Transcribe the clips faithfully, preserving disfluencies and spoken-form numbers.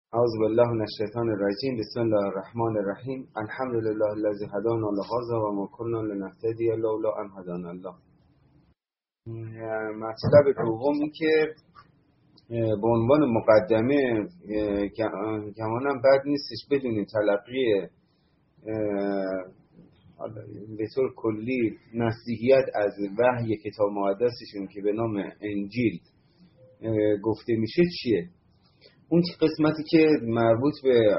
اعوذ بالله من الشیطان الرجیم. بسم الله الرحمن الرحیم. الحمد لله الذی هدانا لهذا و ما كنا لنهتدی لولا ان هدانا الله. مطلب دومی که به عنوان مقدمه گمانم بد نیستش بدونید تلقی به طور کلی نصیحت از وحی کتاب مقدسشون که به نام انجیل گفته میشه چیه. اون قسمتی که مربوط به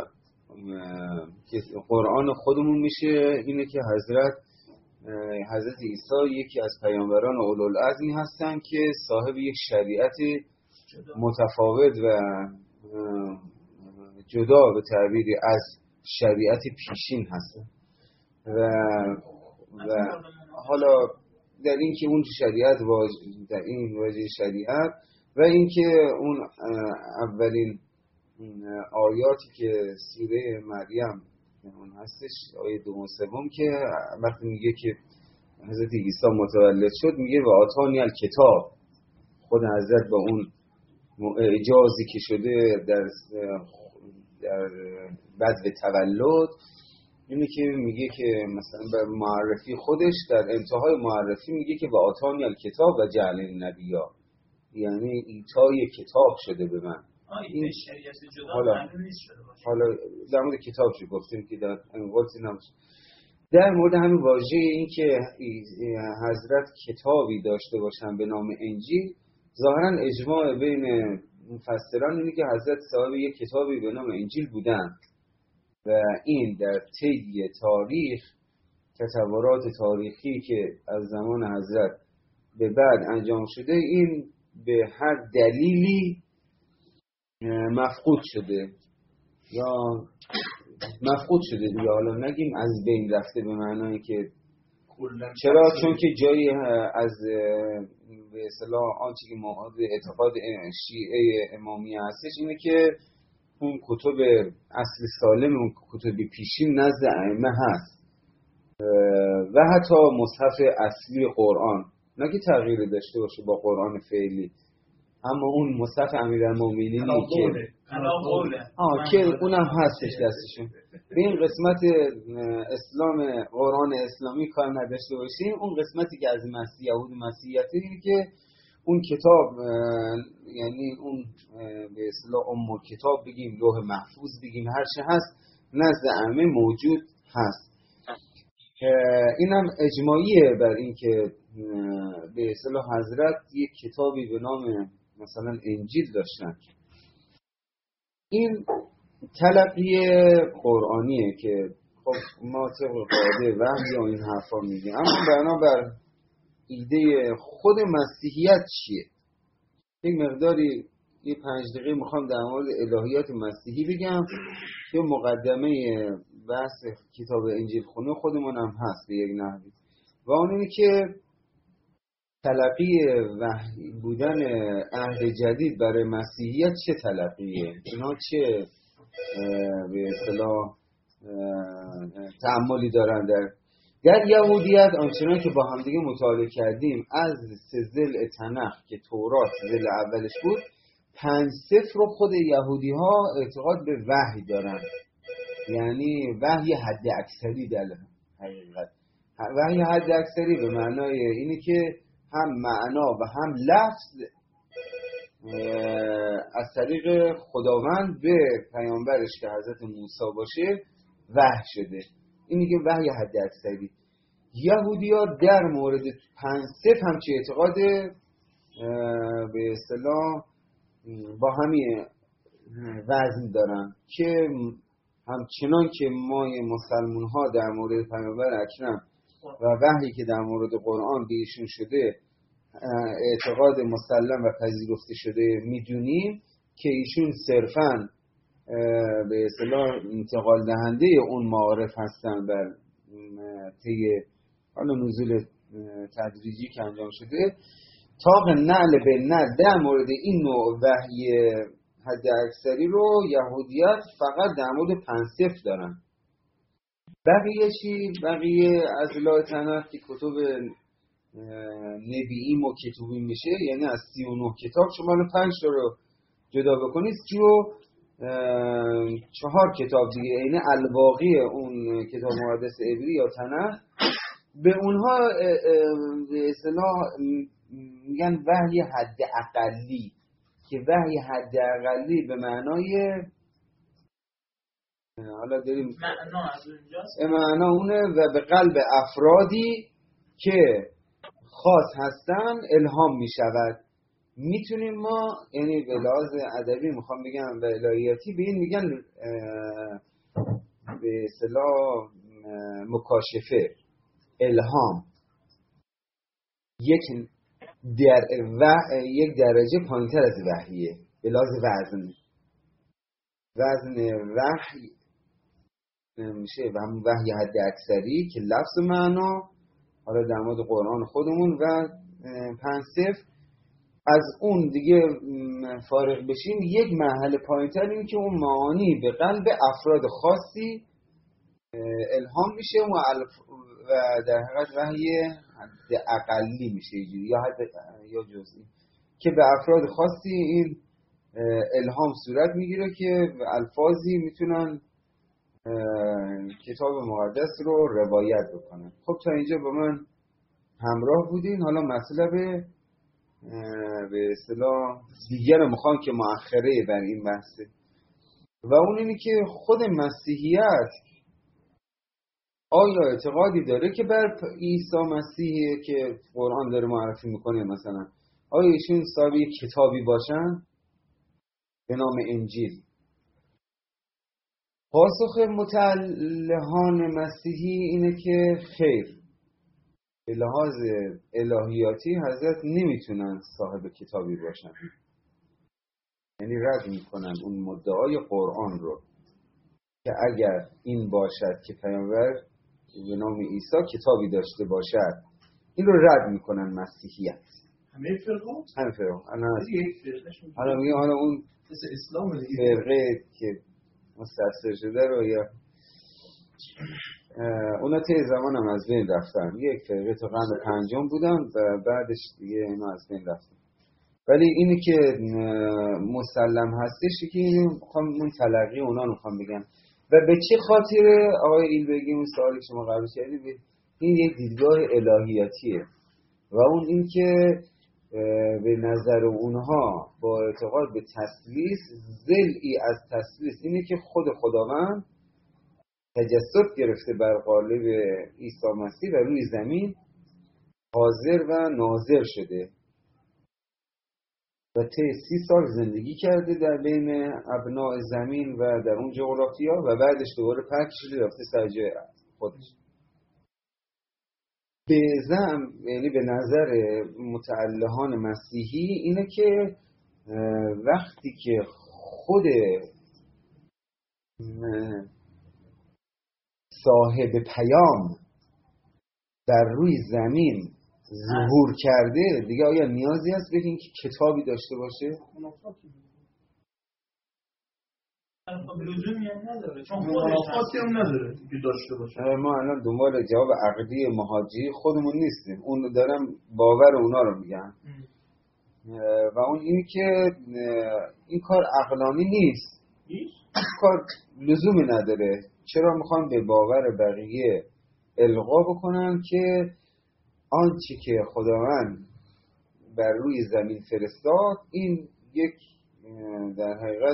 قرآن خودمون میشه اینه که حضرت حضرت عیسی یکی از پیامبران اولوالعزمی هستن که صاحب یک شریعت متفاوت و جدا به تعبیری از شریعت پیشین هستن و, و حالا در این که اون شریعت در این واژه شریعت و اینکه اون اولین آیاتی که سوره مریم اون هستش آیه دوم سوم که وقتی میگه که حضرت عیسی متولد شد میگه و آتانی الکتاب، خود حضرت با اون اعجازی که شده در در بعد به تولد اینه که میگه که مثلا به معرفی خودش در انتهای معرفی میگه که و آتانی الکتاب و جعلنی نبیا، یعنی ایتای کتاب شده به من. این شریعت جدا حالا نیست شده باشه. حالا در مورد کتاب چی گفتیم که در انقلتی نمیشه. در مورد همین واژه این که حضرت کتابی داشته باشن به نام انجیل، ظاهرا اجماع بین مفسران اینه که حضرت صاحب یک کتابی به نام انجیل بودن و این در طی تاریخ تطورات تاریخی که از زمان حضرت به بعد انجام شده این به هر دلیلی مفقود شده یا مفقود شده دیگه، حالا نگیم از بین رفته به معنای که چرا، چون که جایی از به اصطلاح آنچه که معاد اعتقاد شیعه امامیه هستش اینه که اون کتب اصل سالم اون کتب پیشین نزد ائمه هست و حتی مصحف اصلی قرآن نه که تغییر داشته باشه با قرآن فعلی، اما اون مصحف امیرالمومنینی که آه که اونم هستش دستشون به این قسمت اسلام قرآن اسلامی کار نداشته باشیم. اون قسمتی که از مسیح یهود مسیحیتی اینه که اون کتاب یعنی اون به اصطلاح ام کتاب بگیم لوح محفوظ بگیم هر چه هست نزد ائمه موجود هست. اینم اجماعیه بر این که به اصطلاح حضرت یک کتابی به نام مثلا انجیل داشتن. این تلقی قرآنیه که خب ما طبق قاعده وحی و این حرفا میگیم، اما بنابر ایده خود مسیحیت چیه؟ یک مقداری یه پنج دقیقه میخوام در مورد الهیات مسیحی بگم که مقدمه بحث کتاب انجیل خونه خودمون هم هست به یک نحوی و اون اینه که تلقی وحی بودن عهد جدید برای مسیحیت چه تلقیه؟ اینا چه به اصطلاح تعاملی دارن در در یهودیت؟ آنچنان که با هم دیگه مطالعه کردیم از سه ضلع تنخ که تورات ضلع اولش بود پنج صفر رو خود یهودی ها اعتقاد به وحی دارن، یعنی وحی حد اکثری در حقیقت. وحی حد اکثری به معنای اینی که هم معنا و هم لفظ از طریق خداوند به پیامبرش که حضرت موسی باشه وحی شده. این میگه وحی حد اکثری. یهودی‌ها در مورد پنج صفر همچه اعتقاد به اصطلاح با همین وزن دارن که همچنان که ما مسلمان ها در مورد پیامبر اکرم و وحی که در مورد قرآن به ایشون شده اعتقاد مسلم و پذیرفته شده میدونیم که ایشون صرفاً به اصطلاح انتقال دهنده اون معارف هستن بر طی حالا نزول تدریجی که انجام شده طاق نعل به نعل در مورد این نوع وحی حد اکثری رو یهودیت فقط در مورد پنج صفر دارن. بقیه چی؟ بقیه از اطلاع تنخ که کتب نبییم و کتبی میشه، یعنی از سی و نه کتاب شما پنج تا رو جدا بکنید جو چهار کتاب دیگه، یعنی الباقی اون کتاب مقدس عبری یا تنه، به اونها به اصطلاح میگن وحی حد اقلی، که وحی حد اقلی به معنای حالا داریم معنا از اونجاست، معنا اونه و به قلب افرادی که خاص هستن الهام میشود. میتونیم ما یعنی به لحاظ ادبی میخوام بگم و الهیاتی به این میگن به اصطلاح مکاشفه، الهام، یک در و یک درجه پایینتر از وحیه به لحاظ وزن. وزن وحی میشه و همون وحی حد اکثری که لفظ و معنا، حالا در مورد قرآن خودمون و پنج صفر از اون دیگه فارغ بشیم، یک مرحله پایینتر این که اون معانی به قلب افراد خاصی الهام میشه و در حقیقت وحی حد اقلی میشه یا حد یا جزئی که به افراد خاصی این الهام صورت میگیره که الفاظی میتونن کتاب مقدس رو روایت بکنن. خب تا اینجا با من همراه بودین. حالا مطلب به اصطلاح دیگر میخوام که مؤخره بر این بحثه و اون اینه که خود مسیحیت آیا اعتقادی داره که بر عیسی مسیحی که قرآن داره معرفی میکنه مثلا آیا ایشون صاحب کتابی باشن به نام انجیل؟ پاسخ متعلهان مسیحی اینه که خیر، به لحاظ الهیاتی حضرت نمیتونن صاحب کتابی باشن، یعنی رد میکنن اون مدعای قرآن رو که اگر این باشد که پیامبر به نام عیسی کتابی داشته باشد، این رو رد میکنن مسیحیت. همه فرقه؟ همه فرقه. حالا میگه حالا اون اسلام فرقه که مستثر شده رو یا اونا ته زمان هم از بین رفتن، یک فرقه تا قرن پنجم بودن و بعدش دیگه اینا از بین رفتن. ولی اینی که مسلم هستش که این اون تلقی اونا رو میخوام بگم. و به چه خاطر آقای ایلبرگی اون سوالی که شما قبل کردید، این یک دیدگاه الهیاتیه و اون این که به نظر اونها با اعتقاد به تثلیث، ضلعی از تثلیث اینه که خود خداوند تجسد گرفته بر قالب عیسی مسیح و روی زمین حاضر و ناظر شده و طی سی سال زندگی کرده در بین ابناء زمین و در اون جغرافیا و بعدش دوباره پاک شده رفته سر جای خودش. به زعم یعنی به نظر متعلهان مسیحی اینه که وقتی که خود صاحب پیام در روی زمین ظهور کرده، دیگه آیا نیازی هست بگیم که کتابی داشته باشه؟ خب لزومی هم نداره، چون منافاتی هم نداره که داشته باشه. ما الان دنبال جواب عقدی مهاجی خودمون نیستیم، اون دارم باور اونا رو میگم و اون اینی که این کار عقلانی نیست، این کار لزومی نداره. چرا میخوان به باور بقیه القا بکنن که آنچه که خداوند بر روی زمین فرستاد این یک در حقیقت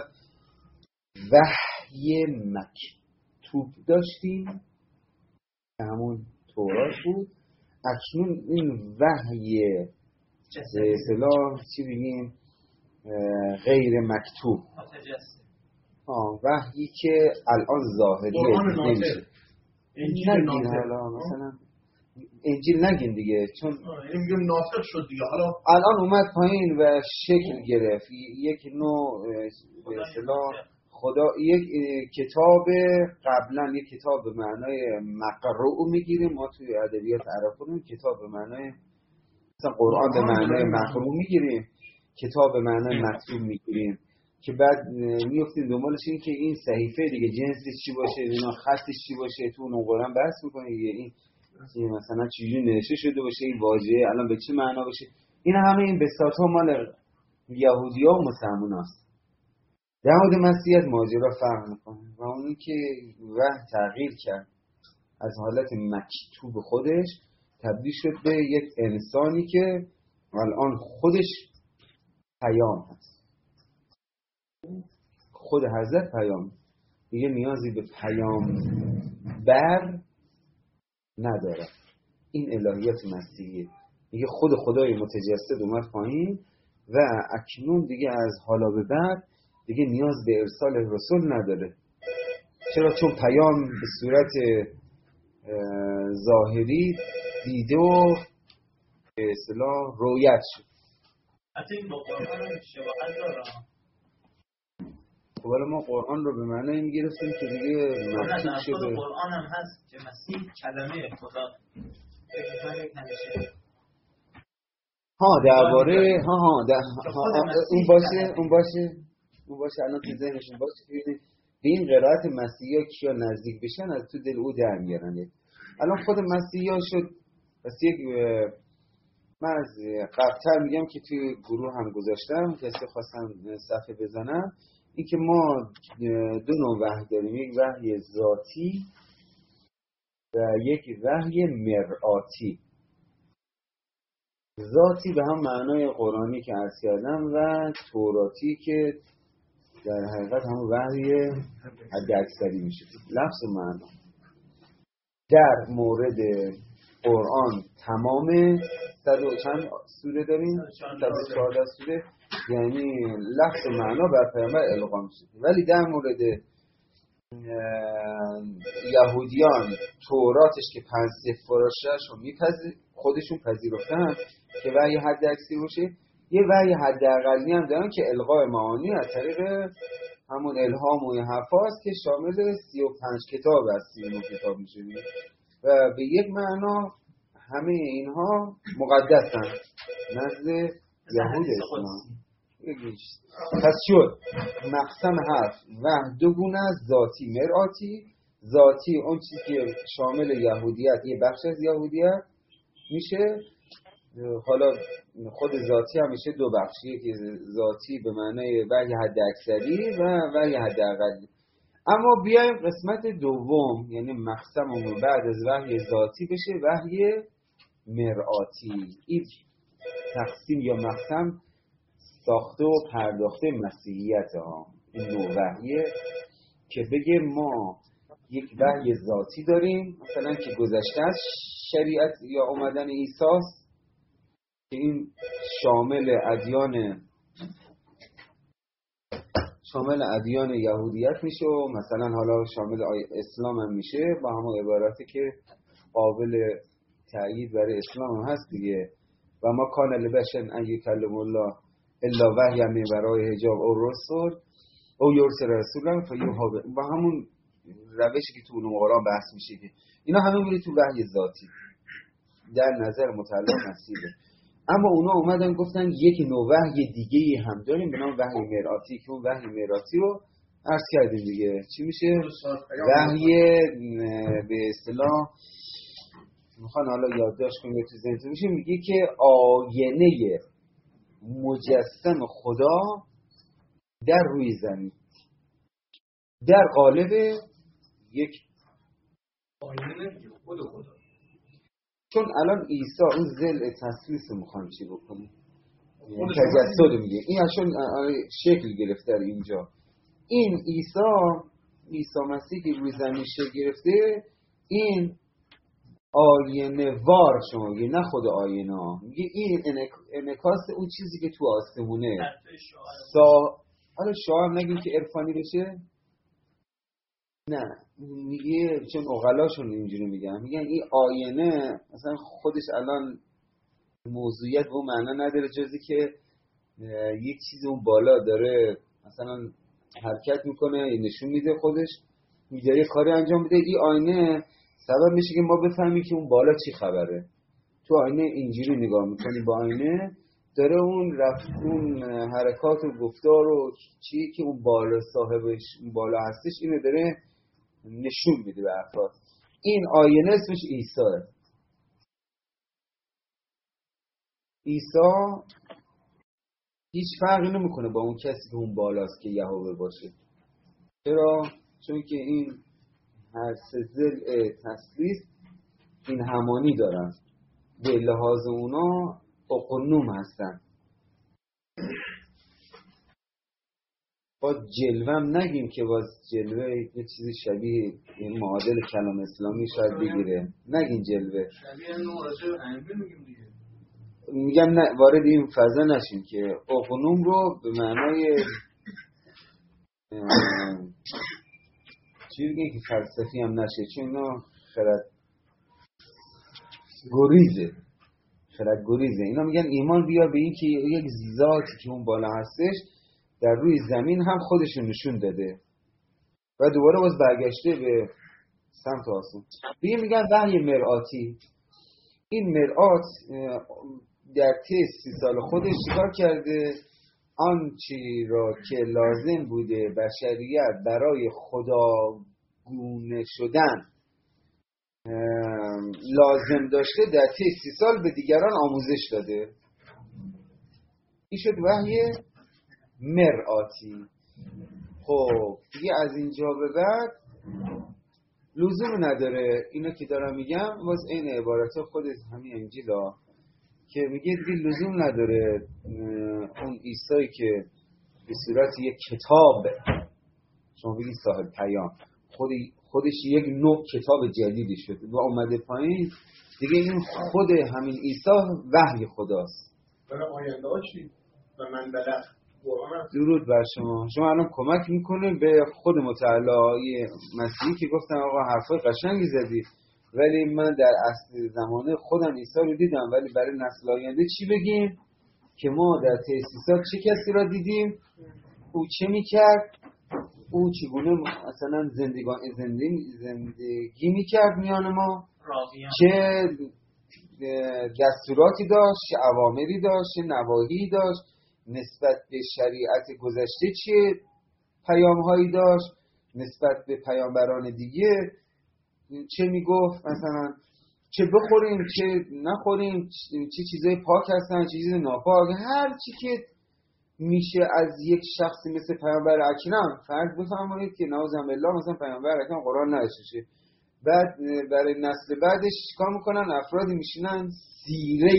وحی مکتوب داشتیم که همون تورات بود، اکنون این وحی به اصطلاح چی بگیم غیر مکتوب، آه وحیی که الان ظاهریه نمیشه. انجیل نگین حالا مثلا انجیل نگین دیگه، چون میگم ناطق شد دیگه، حالا الان اومد پایین و شکل گرفت یک نوع به اصطلاح خدا یک کتاب، قبلا یک کتاب به معنای مقروء میگیریم ما توی ادبیات عرب خودمون، کتاب به معنای مثلا قرآن به معنای مقروء میگیریم، کتاب به معنای مکتوب میگیریم که بعد میفتیم دنبالش این که این صحیفه دیگه جنسش چی باشه، اینا خطش چی باشه، تو اون قرآن بحث میکنه این مثلا چجوری نوشته شده باشه، این واژه الان به چه معنا باشه. این همه این بساطا مال یهودی‌ها و مسلمان‌هاست. در مورد مسیحیت ماجرا فرق میکنه و اونی که وحی تغییر کرد از حالت مکتوب خودش تبدیل شد به یک انسانی که الان خودش پیام هست. خود حضرت پیام، دیگه نیازی به پیام بر نداره. این الهیات مسیحیه. دیگه خود خدای متجسد اومد پایین و اکنون دیگه از حالا به بعد دیگه نیاز به ارسال رسول نداره. چرا؟ چون پیام به صورت ظاهری دیده و به اصطلاح رویت شد. حتی این با قرآن هم شباهت داره. خب ما قرآن رو به معنی این گرفتیم که دیگه مکتوب شده. قرآن هم هست که مسیح کلمه خدا. ها درباره ها ها در اون باشه اون باشه اون باشه الان تو ذهنشون باشه ببینید به این قرائت مسیحا کیا نزدیک بشن از تو دل او در میارن. الان خود مسیحا شد پس یک من از قبل‌تر میگم که توی گروه هم گذاشتم کسی خواستم صفحه بزنم، این که ما دو نوع وحی داریم، یک وحی ذاتی و یک وحی مرآتی. ذاتی به هم معنای قرآنی که عرض کردم و توراتی که در حقیقت هم وحی حد اکثری میشه. لفظ و معنا در مورد قرآن تمام صد و چند سوره داریم؟ صد و چهارده سوره، یعنی لفظ و معنا بر پیامبر القا میشه. ولی در مورد یهودیان توراتش که پنج سفارشش رو میپذیر خودشون پذیرفتن که وحی حد اکثری باشه، یه وحی حد اقلی هم دارن که القاء معانی از طریق همون الهام و حفاظ که شامل سی و پنج کتاب است، سی و نه کتاب میشه و به یک معنا همه اینها مقدسن نزد یهود اسلام. پس شد مقسم حرف و دو گونه از ذاتی مرآتی. ذاتی اون چیزی که شامل یهودیت، یه بخش از یهودیت میشه. حالا خود ذاتی هم میشه دو بخشیه که ذاتی به معنای وحی حد اکثری و وحی حد اقلی. اما بیایم قسمت دوم یعنی مقسممون بعد از وحی ذاتی بشه وحی مرآتی. این تقسیم یا مقسم ساخته و پرداخته مسیحیت ها. این دو وحیه که بگه ما یک وحی ذاتی داریم مثلا که گذشته از شریعت یا اومدن عیسی است که این شامل ادیان شامل ادیان یهودیت میشه و مثلا حالا شامل اسلام هم میشه با همون عبارتی که قابل تأیید برای اسلام هم هست دیگه. و ما کان لبشر ان یکلم الله الا وحی من برای حجاب او رسول او یرسل رسولا فیوها، با همون روشی که تو علوم قرآن بحث میشه که اینا همه میره تو وحی ذاتی در نظر متعلق مسیحه. اما اونا اومدن گفتن یک نوع وحی دیگه هم داریم به نام وحی مرآتی که اون وحی مرآتی رو عرض کردیم دیگه. چی میشه؟ وحی به اصطلاح میخوان حالا یادداشت کنیم تو ذهنتون میشه، میگه که آینه مجسم خدا در روی زمین در قالب یک آینه خود خدا. چون الان عیسی اون ضلع تثلیث رو میخوان چی بکنه تجسد میگه این چون شکل گرفته در اینجا. این عیسی عیسی مسیح که روی زمین شکل گرفته این آینه وار شما میگه نه خود آینه ها، میگه این انعکاس اون چیزی که تو آسمونه. سا حالا شعار نگیم که عرفانی بشه، نه میگه چون عقلاشون اینجوری میگن میگن این آینه مثلا خودش الان موضوعیت و معنا نداره جزی که یک چیز اون بالا داره مثلا حرکت میکنه نشون میده خودش میگه کاری انجام میده. این آینه سبب میشه که ما بفهمیم که اون بالا چی خبره. تو آینه اینجوری نگاه میکنی با آینه داره اون رفت اون حرکات و گفتار و چی که اون بالا صاحبش اون بالا هستش اینو داره نشون میده به افراد. این آینه اسمش عیسی. عیسی هیچ فرقی نمیکنه با اون کسی که اون بالاست که یهوه باشه. چرا؟ چون که این هر سه ضلع تثلیث این همانی دارن، به لحاظ اونا اقنوم هستن. با جلوه هم نگیم که باز جلوه یه چیزی شبیه این معادل کلام اسلامی شاید بگیره، نگیم جلوه، شبیه نوراجه انبی میگیم دیگه. میگم نه وارد این فضا نشیم که اقنوم رو به معنای چی بگیم که فلسفی هم نشه، چون اینا خرد گریزه خرد گریزه اینا میگن ایمان بیار به این که یک ذاتی که اون بالا هستش در روی زمین هم خودشون نشون داده و دوباره باز برگشته به سمت آسمون. بگیم میگن وحی مرآتی. این مرآت در طی سی سال خودش چیکار کرده؟ آنچه را که لازم بوده بشریت برای خداگونه شدن لازم داشته در طی سی سال به دیگران آموزش داده. این شد وحی مرآتی. خب دیگه از اینجا به بعد لزوم نداره اینا که دارم میگم باز این عبارت خود همین انجیل ها که میگه دیگه لزوم نداره اون عیسی که به صورت یک کتاب شما بگید صاحب پیام خود خودش یک نوع کتاب جدیدی شد و اومده پایین دیگه این خود همین عیسی وحی خداست. برای آینده ها چی؟ و من بلد درود بر شما. شما الان کمک میکنه به خود متعالی مسیحی که گفتم آقا حرفای قشنگی زدی ولی من در اصل زمانه خودم عیسی رو دیدم، ولی برای نسل آینده چی بگیم که ما در تأسیسات چه کسی را دیدیم، او چه میکرد، او چگونه مثلا زندگی زندگی زندگی میکرد میان ما، چه دستوراتی داشت، چه اوامری داشت، چه نواهی داشت، نسبت به شریعت گذشته چه پیام‌هایی داشت، نسبت به پیامبران دیگه چه میگفت، مثلا چه بخوریم چه نخوریم، چه چیزای پاک هستن چه چیزای ناپاک، هر چی که میشه از یک شخصی مثل پیامبر اکرم فرض بفرمایید که نعوذ بالله مثلا پیامبر اکرم قرآن نوشته، بعد برای نسل بعدش چیکار میکنن؟ افرادی میشینن سیره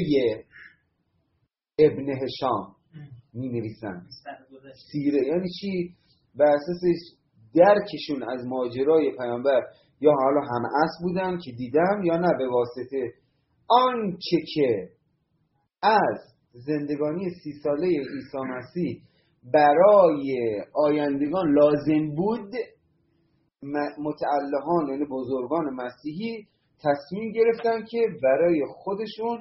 ابن هشام می نویسن. سیره یعنی چی؟ بر اساس درکشون از ماجرای پیامبر یا حالا هم اصل بودن که دیدن یا نه به واسطه آنچه که از زندگانی سی ساله عیسی مسیح برای آیندگان لازم بود متعلقان یعنی بزرگان مسیحی تصمیم گرفتن که برای خودشون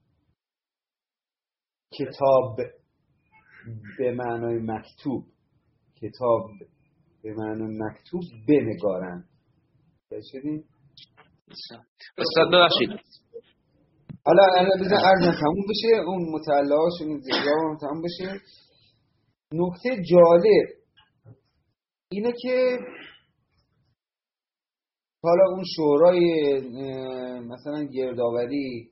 کتاب به معنای مکتوب کتاب به معنای مکتوب بنگارن. شدیم؟ استاد ببخشید حالا الان بذار عرضم تموم بشه اون مطالعهاشون زیرا تموم بشه. نکته جالب اینه که حالا اون شورای مثلا گردآوری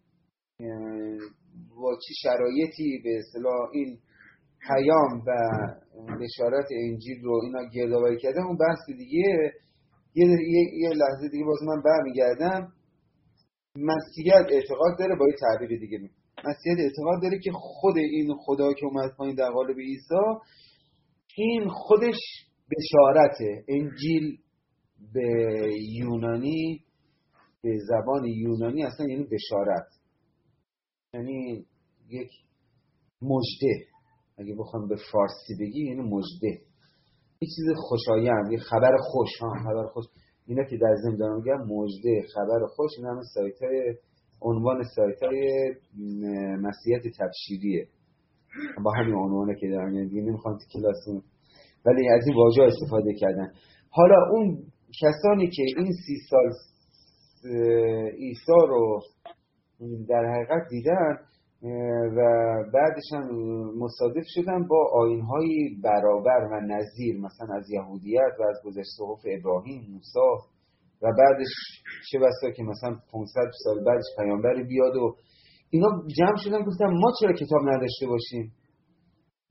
با چه شرایطی به اصطلاح این پیام و بشارت انجیل رو اینا گردآوری کردن اون بحث دیگه. یه, یه،, یه لحظه دیگه باز من برمیگردم. مسیحیت اعتقاد داره با یه تعبیر دیگه می مسیحیت اعتقاد داره که خود این خدا که اومد پایین در قالب عیسی این خودش بشارته. انجیل به یونانی به زبان یونانی اصلا یعنی بشارت، یعنی یک مژده. اگه بخوام به فارسی بگی یعنی مژده، یه چیز خوشایند، یه خبر خوش. ها خبر خوش اینا که در ضمن دارم میگم مژده خبر خوش. اینا همه سایت‌های عنوان سایت‌های مسیحیت تبشیریه با همین عنوانه که دارم میگم. نمیخوام تو کلاس ولی از این واژه استفاده کردن. حالا اون کسانی که این سی سال عیسی رو در حقیقت دیدن و بعدش هم مصادف شدن با آیین‌های برابر و نظیر مثلا از یهودیت و از گذشته صحف ابراهیم، موسی و بعدش چه بسا که مثلا پانصد سال بعدش پیامبر بیاد و اینا جمع شدن گفتن ما چرا کتاب نداشته باشیم؟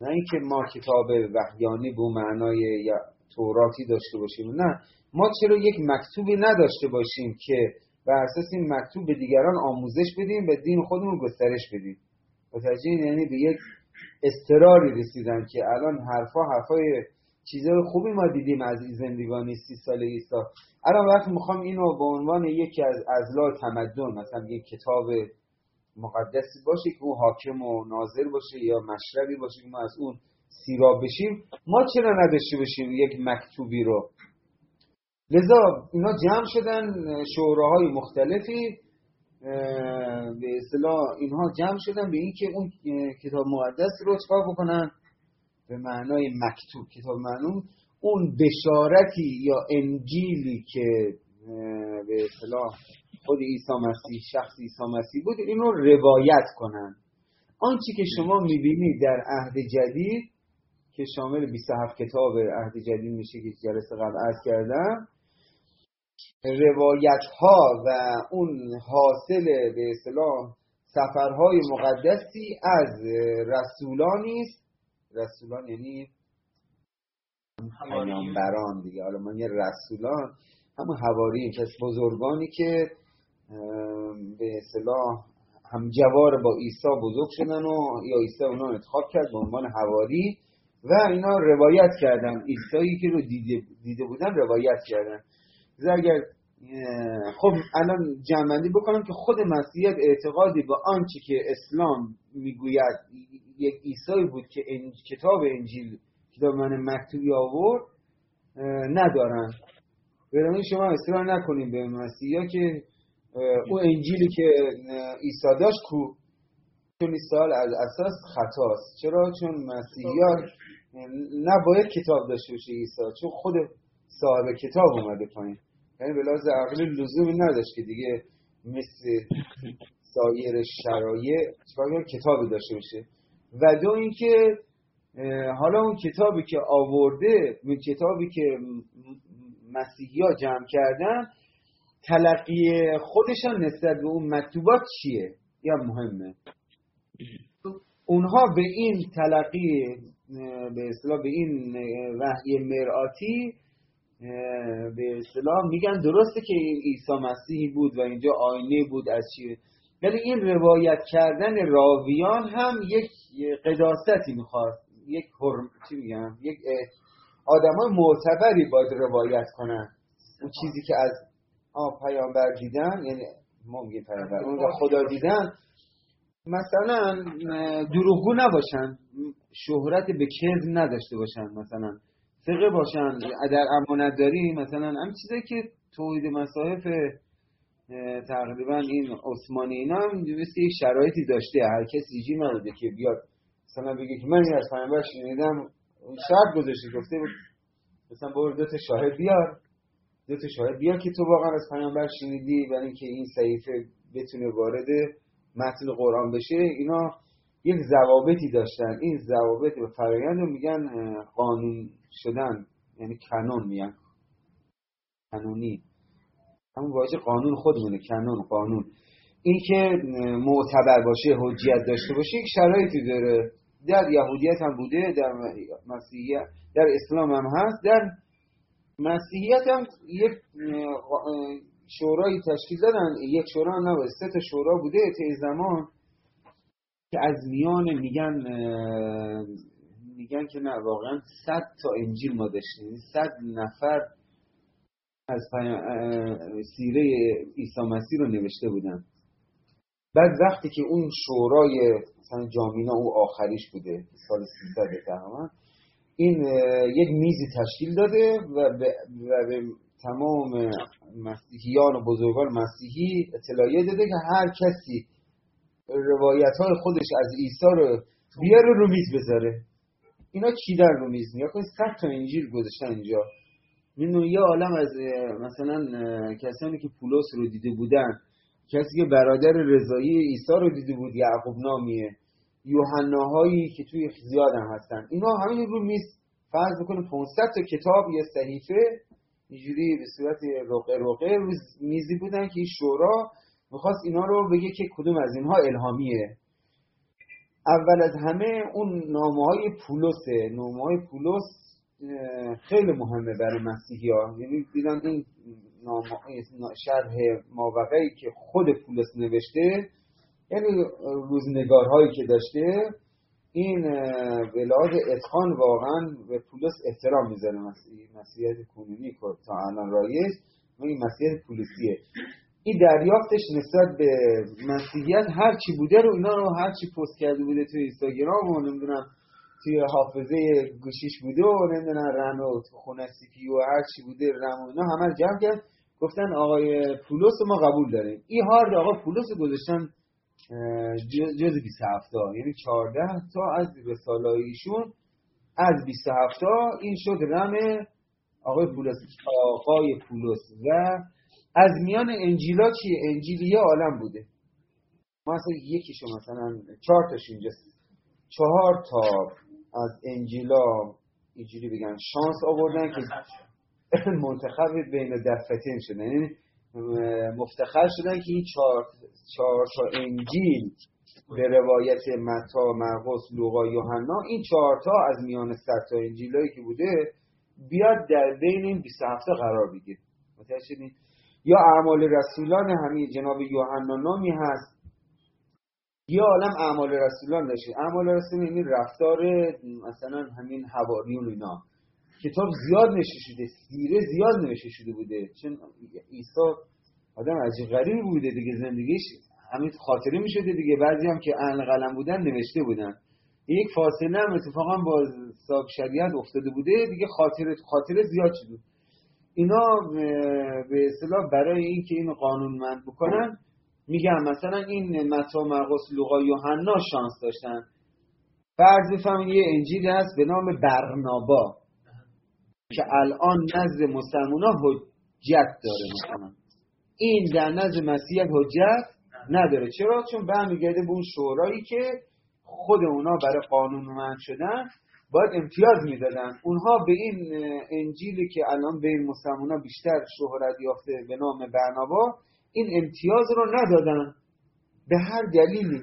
نه اینکه ما کتاب وحیانی به معنای یا توراتی داشته باشیم، نه، ما چرا یک مکتوبی نداشته باشیم که بر اساس این مکتوب به دیگران آموزش بدیم، به دین خودمون گسترش بدیم. متوجه؟ یعنی به یک اضطراری رسیدن که الان حرفا حرفای چیزای خوبی ما دیدیم از این زندگانی سی سال عیسی. الان وقتی میخوام اینو به عنوان یکی از اضلاع تمدن، مثلا یک کتاب مقدسی باشه که اون حاکم و ناظر باشه یا مشربی باشه که ما از اون سیراب بشیم، ما چرا نداشته باشیم یک مکتوبی رو؟ لذا اینا جمع شدن، شوراهای مختلفی به اصطلاح اینها جمع شدن به این که اون کتاب مقدس رو چکار بکنن؟ به معنای مکتوب، کتاب معنون، اون بشارتی یا انجیلی که به اصطلاح خود عیسی مسیح، شخص عیسی مسیح بود، اینو روایت کنن. آنچه که شما میبینید در عهد جدید که شامل بیست و هفت کتاب عهد جدید میشه که جلسه قبل عرض کردم، روایت ها و اون حاصل به اصطلاح سفرهای مقدسی از رسولانی است. رسولان یعنی پیامبران دیگه، حالا من یه رسولان همون حواریین که از بزرگانی که به اصطلاح همجوار با عیسی بزرگ شدن و یا عیسی اونا انتخاب کرد به عنوان حواری و اینا روایت کردن، عیسایی که رو دیده, دیده بودن روایت کردن. اگر خب الان جمع‌بندی بکنم که خود مسیحیت اعتقادی به آنچه که اسلام میگوید یک عیسی بود که انج... کتاب انجیل کتاب من مکتوبی آورد ندارن. برای شما اصرار نکنیم به مسیحا که اون انجیلی که عیسی داشت کو، چون این سوال از اساس خطاست. چرا؟ چون مسیحا نباید کتاب داشته باشه عیسی، چون خود صاحب کتاب اومده پایین، یعنی به لحاظ عقلی لزومی نداشت که دیگه مثل سایر شرایع چون کتابی داشته باشه. و دو اینکه حالا اون کتابی که آورده، اون کتابی که مسیحی‌ها جمع کردن، تلقی خودشان نسبت به اون مکتوبات چیه؟ یا مهمه. اونها به این تلقی به اصطلاح به این وحی مرآتی به اصطلاح میگن درسته که عیسی مسیحی بود و اینجا آینه بود از چی، ولی این روایت کردن راویان هم یک قداستی میخواد، یک حرم چی میگم یک آدمای معتبری باید روایت کنن اون چیزی که از آ پیامبر دیدن، یعنی ما میگیم پیامبر اون خدا دیدن، مثلا دروغگو نباشن، شهرت به کذب نداشته باشن، مثلا ثقه باشن در امانتداری، مثلا همین چیزایی که توحید مصاحف تقریبا این عثمانی اینا هم مثل یک شرایطی داشته، هر کسی یکی نبوده که بیاد مثلا بگه که من این از پیامبر شنیدم، شرط گذاشته گفته بود مثلا برو دو تا شاهد بیار، دو تا شاهد بیار که تو واقعا از پیامبر شنیدی، برای اینکه این صحیفه بتونه وارد متن قرآن بشه. اینا یک ضوابطی داشتن، این ضوابط به فرآیند رو میگن قانون شدن، یعنی کانون میگن، قانونی، همون واژه قانون خودمونه، کانون، قانون. این که معتبر باشه، حجیت داشته باشه، یک شرایطی داره. در یهودیت هم بوده، در مسیحیت، در اسلام هم هست، در مسیحیت هم یک شورایی تشکیل دادن، یک شورا نبود، سه تا شورا بوده طی زمان که از میان میگن میگن که نه واقعا صد تا انجیل ما داشتیم، صد نفر از سیره عیسی مسیح رو نوشته بودن. بعد وقتی که اون شورای مثلا جامینا اون آخریش بوده سال سیصد تقریبا، این یک میزی تشکیل داده و به, و به تمام مسیحیان و بزرگان مسیحی اطلاعیه داده که هر کسی روایت‌های خودش از عیسی رو بیاره رو میز بذاره. اینا چیدن رو میز، یا کنید صد تا انجیل گذاشتن اینجا. اینو یه عالم از مثلا کسانی که پولس رو دیده بودن، کسی که برادر رضایی عیسی رو دیده بود، یعقوب نامیه، یوحناهایی که توی زیاد هم هستن، اینا همین رو میز فرض بکنه پانصد تا کتاب یا صحیفه اینجوری به صورت رقه رقه رو میزی بودن که این شورا میخواست اینا رو بگه که کدوم از اینها الهامیه. اول از همه اون نامه‌های پولسه. نامه‌های پولس خیلی مهمه برای مسیحی‌ها. یعنی دیدن این نامه شرح ماوقعی که خود پولس نوشته، یعنی روزنگارهایی که داشته، این به لحاظ اتقان واقعا به پولس احترام میذاره. مسیحیت کنونی که تا الان رایج و این مسیحیت پولسیه. این دریافتش نسبت به مسیحیت هر چی بوده رو، اینا رو هر چی پست کرده بوده توی اینستاگرام و نمیدونم توی حافظه گوشیش بوده و نمیدونم رم و خونه سی پی و هر چی بوده رم و اینا همه رو جمع کرد، گفتن آقای پولس ما قبول داریم. این هارد آقای پولس رو گذاشتن جز بیست و هفت تا، یعنی چهارده تا از رساله‌های ایشون از بیست و هفت تا این شد رم آقای پولس. آقای پولس و از میان انجیلا چیه؟ انجیل یه عالم بوده. مثلا یکیشو مثلا چهار تاش اینجاست، چهار تا از انجیلا اینجوری بگن شانس آوردن که منتخب بین دفتین شدن، یعنی مفتخر شدن که این چهار چهار تا انجیل به روایت متی، مرقس، لوقا، یوحنا، این چهار تا از میان صد تا انجیلایی که بوده بیاد در بین این بیست و هفت تا قرار بگیره. متوجه شدین؟ یا اعمال رسولان همین جناب یوحنا نامی هست، یا عالم اعمال رسولان داشته. اعمال رسولان یعنی رفتار مثلا همین حواریون اینا. کتاب زیاد نوشته شده، سیره زیاد نوشته شده بوده، چون عیسی آدم عجیب غریبی بوده دیگه، زندگیش همین خاطره میشده دیگه. بعضی هم که اهل قلم بودن نوشته بودن. یک فاصله هم اتفاقا با صاحب شریعت افتاده بوده دیگه، خاطره خاطره زیاد شده. اینا به اصطلاح برای این که اینو قانونمند بکنن میگم مثلا این متی، مرقس، لوقا، یوحنا شانس داشتن. فرض بفرمایید یه انجیل هست به نام برنابا که الان نزد مسلمان‌ها حجت داره، مثلا این در نزد مسیحیت حجت نداره. چرا؟ چون برمیگرده به اون شورایی که خود اونا برای قانونمند شدن باید امتیاز میدادن. اونها به این انجیلی که الان به این مسلمان‌ها بیشتر شهرت یافته به نام برنابا این امتیاز رو ندادن به هر دلیلی.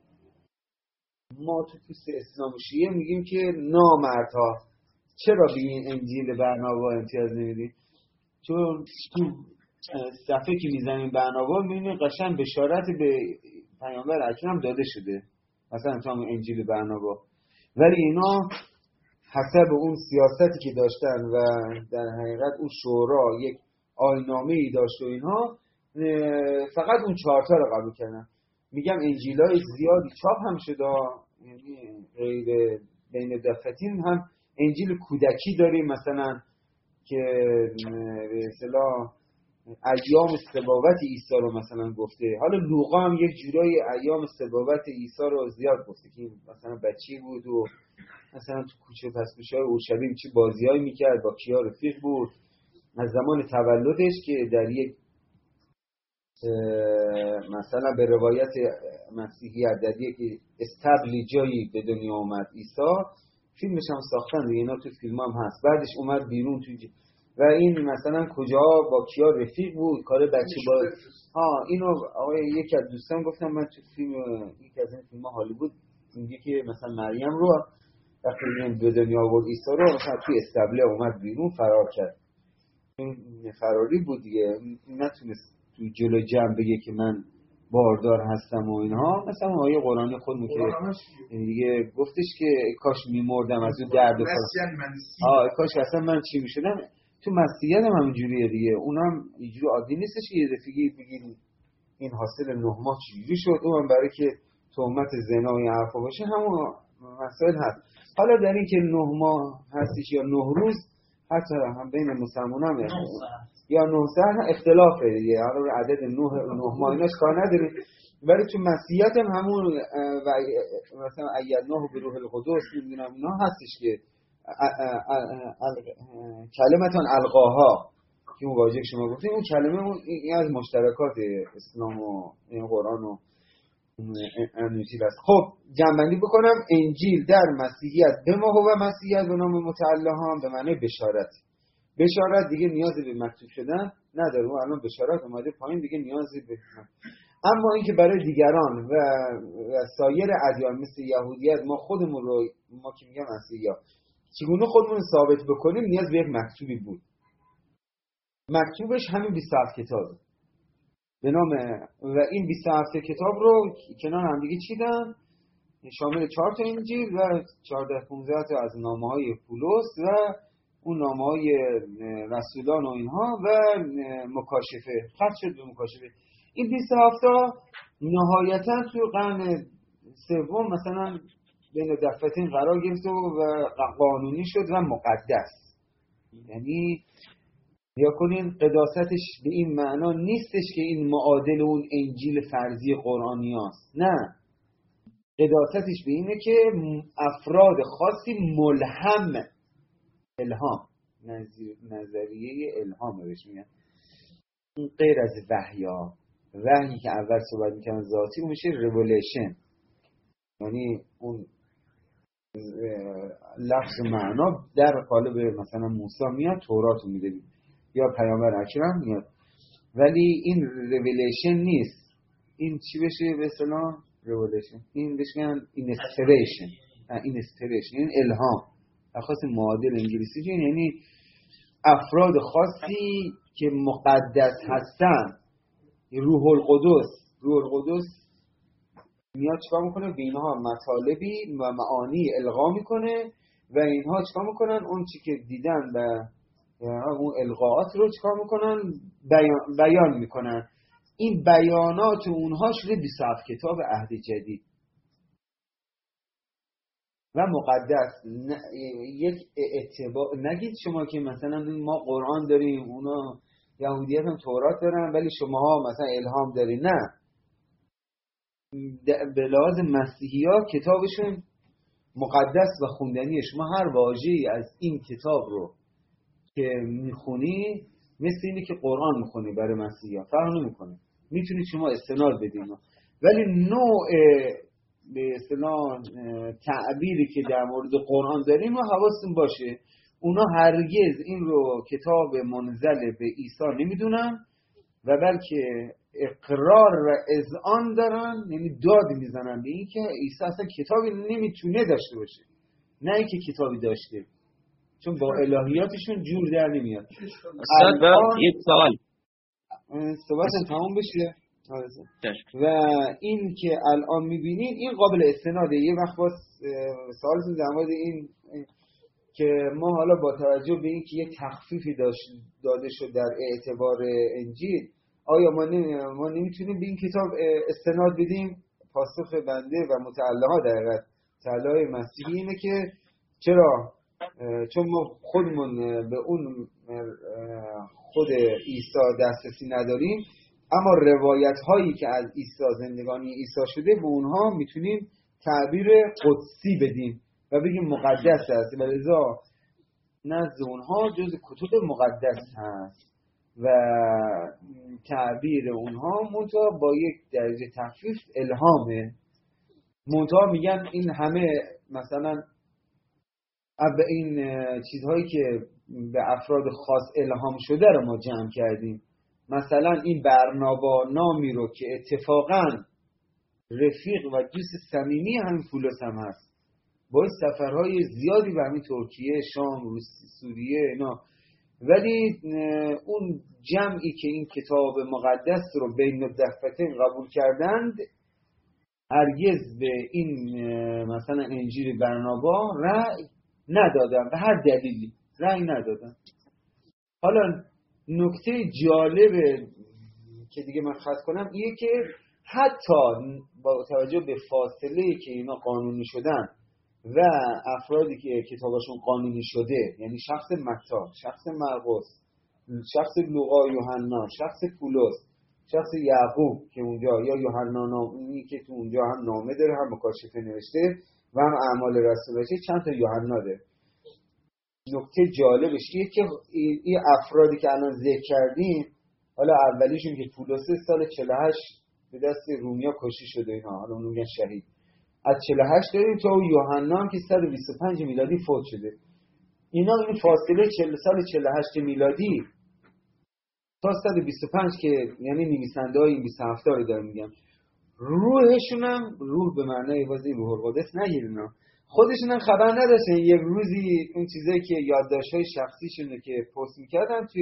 ما تو توست اسلام و شیعه میگیم که نامردها چرا به این انجیل برنابا امتیاز نمیدیم؟ چون تو صفحه که میزنیم برنابا میبینیم قشنگ بشارت به پیامبر اکرم داده شده، مثلا تو همون انجیل برنابا. ولی اینا حسب اون سیاستی که داشتن و در حقیقت اون شورا یک آیین‌نامه‌ای داشت و اینها فقط اون چهارتا رو قبول کردن. میگم انجیلای زیادی چاپ هم شده، یعنی غیر بین دفتین هم انجیل کودکی داریم مثلا که به اصطلاح ایام سباوت عیسی رو مثلا گفته. حالا لوقا هم یک جورای ایام سباوت عیسی رو زیاد گفته که مثلا بچی بود و مثلا تو کوچه پس‌کوچه‌های اورشلیم چه بازیایی میکرد، با کیا رفیق بود، از زمان تولدش که در یک مثلا به روایت مسیحیت در یک استبلی جایی به دنیا اومد عیسی، فیلمش هم ساختن دیگه، اینا تو فیلم هم هست. بعدش اومد بیرون تو ج... و این مثلا کجا با کیا رفیق بود، کار بچه با ها اینو آقای یکی از دوستان گفتم من تو فیلم یکی از این فیلم‌ها هالیوود میگه که مثلا مریم رو وقتی به دنیا آورد عیسی رو مثلا توی استبله اومد بیرون فرار کرد. این فراری بود دیگه، نتونست تو جلو جمع بگه که من باردار هستم و اینها. مثلا آیه قرآنی خود میگه دیگه، گفتش که کاش میمردم از اون درد و آه کاش اصلا من چی میشدم. تو مسیحیت هم همینجوریه دیگه، اونم اینجوری عادی نیستش یه دفعه بگید این حاصل نه ماه چجوری شد، اونم برای که تهمت زنا و این حرفا باشه همون مسائل هست. حالا در این که نه ماه هستش یا نه روز حتی هم بین مسلمان هم یا نه ساعت اختلافه دیگه، حالا عدد نه نه ماه ایناش کار نداره. ولی تو مسیحیت هم همون و مثلا ایدناه به روح القدس میدونم اینا هستش که کلمتان القاها که اون واژه شما گفتید، اون کلمه اون این از مشترکات اسلام و این قرآن و انجیل است. خب جمع‌بندی بکنم، انجیل در مسیحیت به ما و مسیحیت به نام متعلهان به معنی بشارت. بشارت دیگه نیازی به مکتوب شدن نداره، الان بشارت اومده پایین دیگه نیازی به اما اینکه برای دیگران و, و سایر ادیان مثل یهودیت ما خودمون رو، ما که میگم مسیحی‌ها، چگونه خودمون رو ثابت بکنیم، نیاز به یک مکتوبی بود. مکتوبش همین بیست و هفت کتابه به نام، و این بیست و هفت کتاب رو کنار هم دیگه چیدن، شامل چهار تا انجیل و چهارده پانزده تا از نامه‌های پولس و اون نامه‌های رسولان و اینها و مکاشفه، خط شد به مکاشفه. این بیست و هفت تا نهایتاً تو قرن سوم مثلا بین دفتین قرار گرفت و قانونی شد و مقدس. یعنی یا کنین قداستش به این معنا نیستش که این معادل اون انجیل فرضی قرآنی هست. نه، قداستش به اینه که افراد خاصی ملهم، الهام، نظریه الهام بهش میگن، این غیر از وحی ها، وحی که اول صحبت میکنن ذاتی، اون میشه ریولیشن، یعنی اون لفظ معنا در قالب مثلا موسی میاد تورات رو میده یا پیامبر اکرم میاد، ولی این ریولیشن نیست. این چی بشه به اصطلاح ریولیشن؟ این بهش میگن اینسپیریشن. اینسپیریشن این الهام، خاص معادل انگلیسی جین، یعنی افراد خاصی که مقدس هستن. روح القدس روح القدس میاد چیکار میکنه؟ به اینها مطالبی و معانی القا میکنه و اینها چیکار میکنن؟ اون چی که دیدن و اون القاءات رو چیکار میکنن؟ بیان, بیان میکنن. این بیانات اونها شده بیست و هفت کتاب عهد جدید و مقدس. یک اعتبار نگید شما که مثلا ما قرآن داریم، اونا یهودیت هم تورات دارن، ولی شماها مثلا الهام دارین. نه، به لحاظ مسیحی ها کتابشون مقدس و خوندنیه. شما هر واژه‌ای از این کتاب رو که میخونی مثل اینه که قرآن میخونی. برای مسیحی ها فرق نمیکنه، میتونید شما استناد بدین، ولی نوع به اصطلاح تعبیری که در مورد قرآن داریم و حواستون باشه، اونا هرگز این رو کتاب منزل به عیسی نمیدونن و بلکه اقرار و اذعان دارن، یعنی داد میزنن به این که عیسی اصلا کتابی نمیتونه داشته باشه، نه اینکه کتابی داشته، چون با الهیاتشون جور در نمیاد. استاد یک سوال صحبت تمام بشه و این که الان میبینید این قابل استناده. یه وقت باز سوالتون در مورد این که ما حالا با توجه به این که یه تخفیفی داده شد در اعتبار انجیل، آیا ما, نمی... ما نمیتونیم به این کتاب استناد بدیم؟ پاسخ بنده و متعلقا در حقیقت متعلقای مسیحی اینه که چرا؟ چون ما خودمون به اون خود عیسی دسترسی نداریم، اما روایت هایی که از عیسی، زندگانی عیسی شده، به اونها میتونیم تعبیر قدسی بدیم و بگیم مقدس است و لذا نزد اونها جز کتب مقدس هست و تعبیر اونها منتها با یک درجه تخفیف الهامه. منتها میگن این همه مثلا به این چیزهایی که به افراد خاص الهام شده رو ما جمع کردیم. مثلا این برنابا نامی رو که اتفاقاً رفیق و دوست صمیمی همین پولس هم هست، باید سفرهای زیادی به همین ترکیه، شام، روسیه، سوریه اینا، ولی اون جمعی که این کتاب مقدس رو بین الدفتین قبول کردند هرگز به این مثلا انجیل برنابا رأی ندادن، به هر دلیلی رأی ندادن. حالا نکته جالب که دیگه من خاص کنم اینه که حتی با توجه به فاصله که اینا قانونی شدن و افرادی که کتابشون قانونی شده، یعنی شخص متی، شخص مرقس، شخص لوقا، یوحنا، شخص پولس، شخص یعقوب که اونجا یا یوحنا نامی که تو اونجا هم نامه داره، هم مکاشفه نوشته و هم اعمال رسولشه، چند تا یوحنا داره. نکته جالبش اینه که این افرادی که الان ذکر کردیم، حالا اولیشون که پولس سال چهل و هشت به دست رومیا کشته شده، اینا حالا اون میگن شهید، از چهل و هشت داریم تا یوحنا هم که صد و بیست و پنج میلادی فوت شده. اینا این فاصله چهل سال چهل و هشت میلادی تا صد و بیست و پنج که یعنی نویسنده های این بیست و هفت رو دارم میگم، روحشون هم روح به معنای بازی روح القدس نگیرن، خودشون هم خبر نداشتن یک روزی اون چیزایی که یادداشت‌های شخصیشونه که پست میکردن توی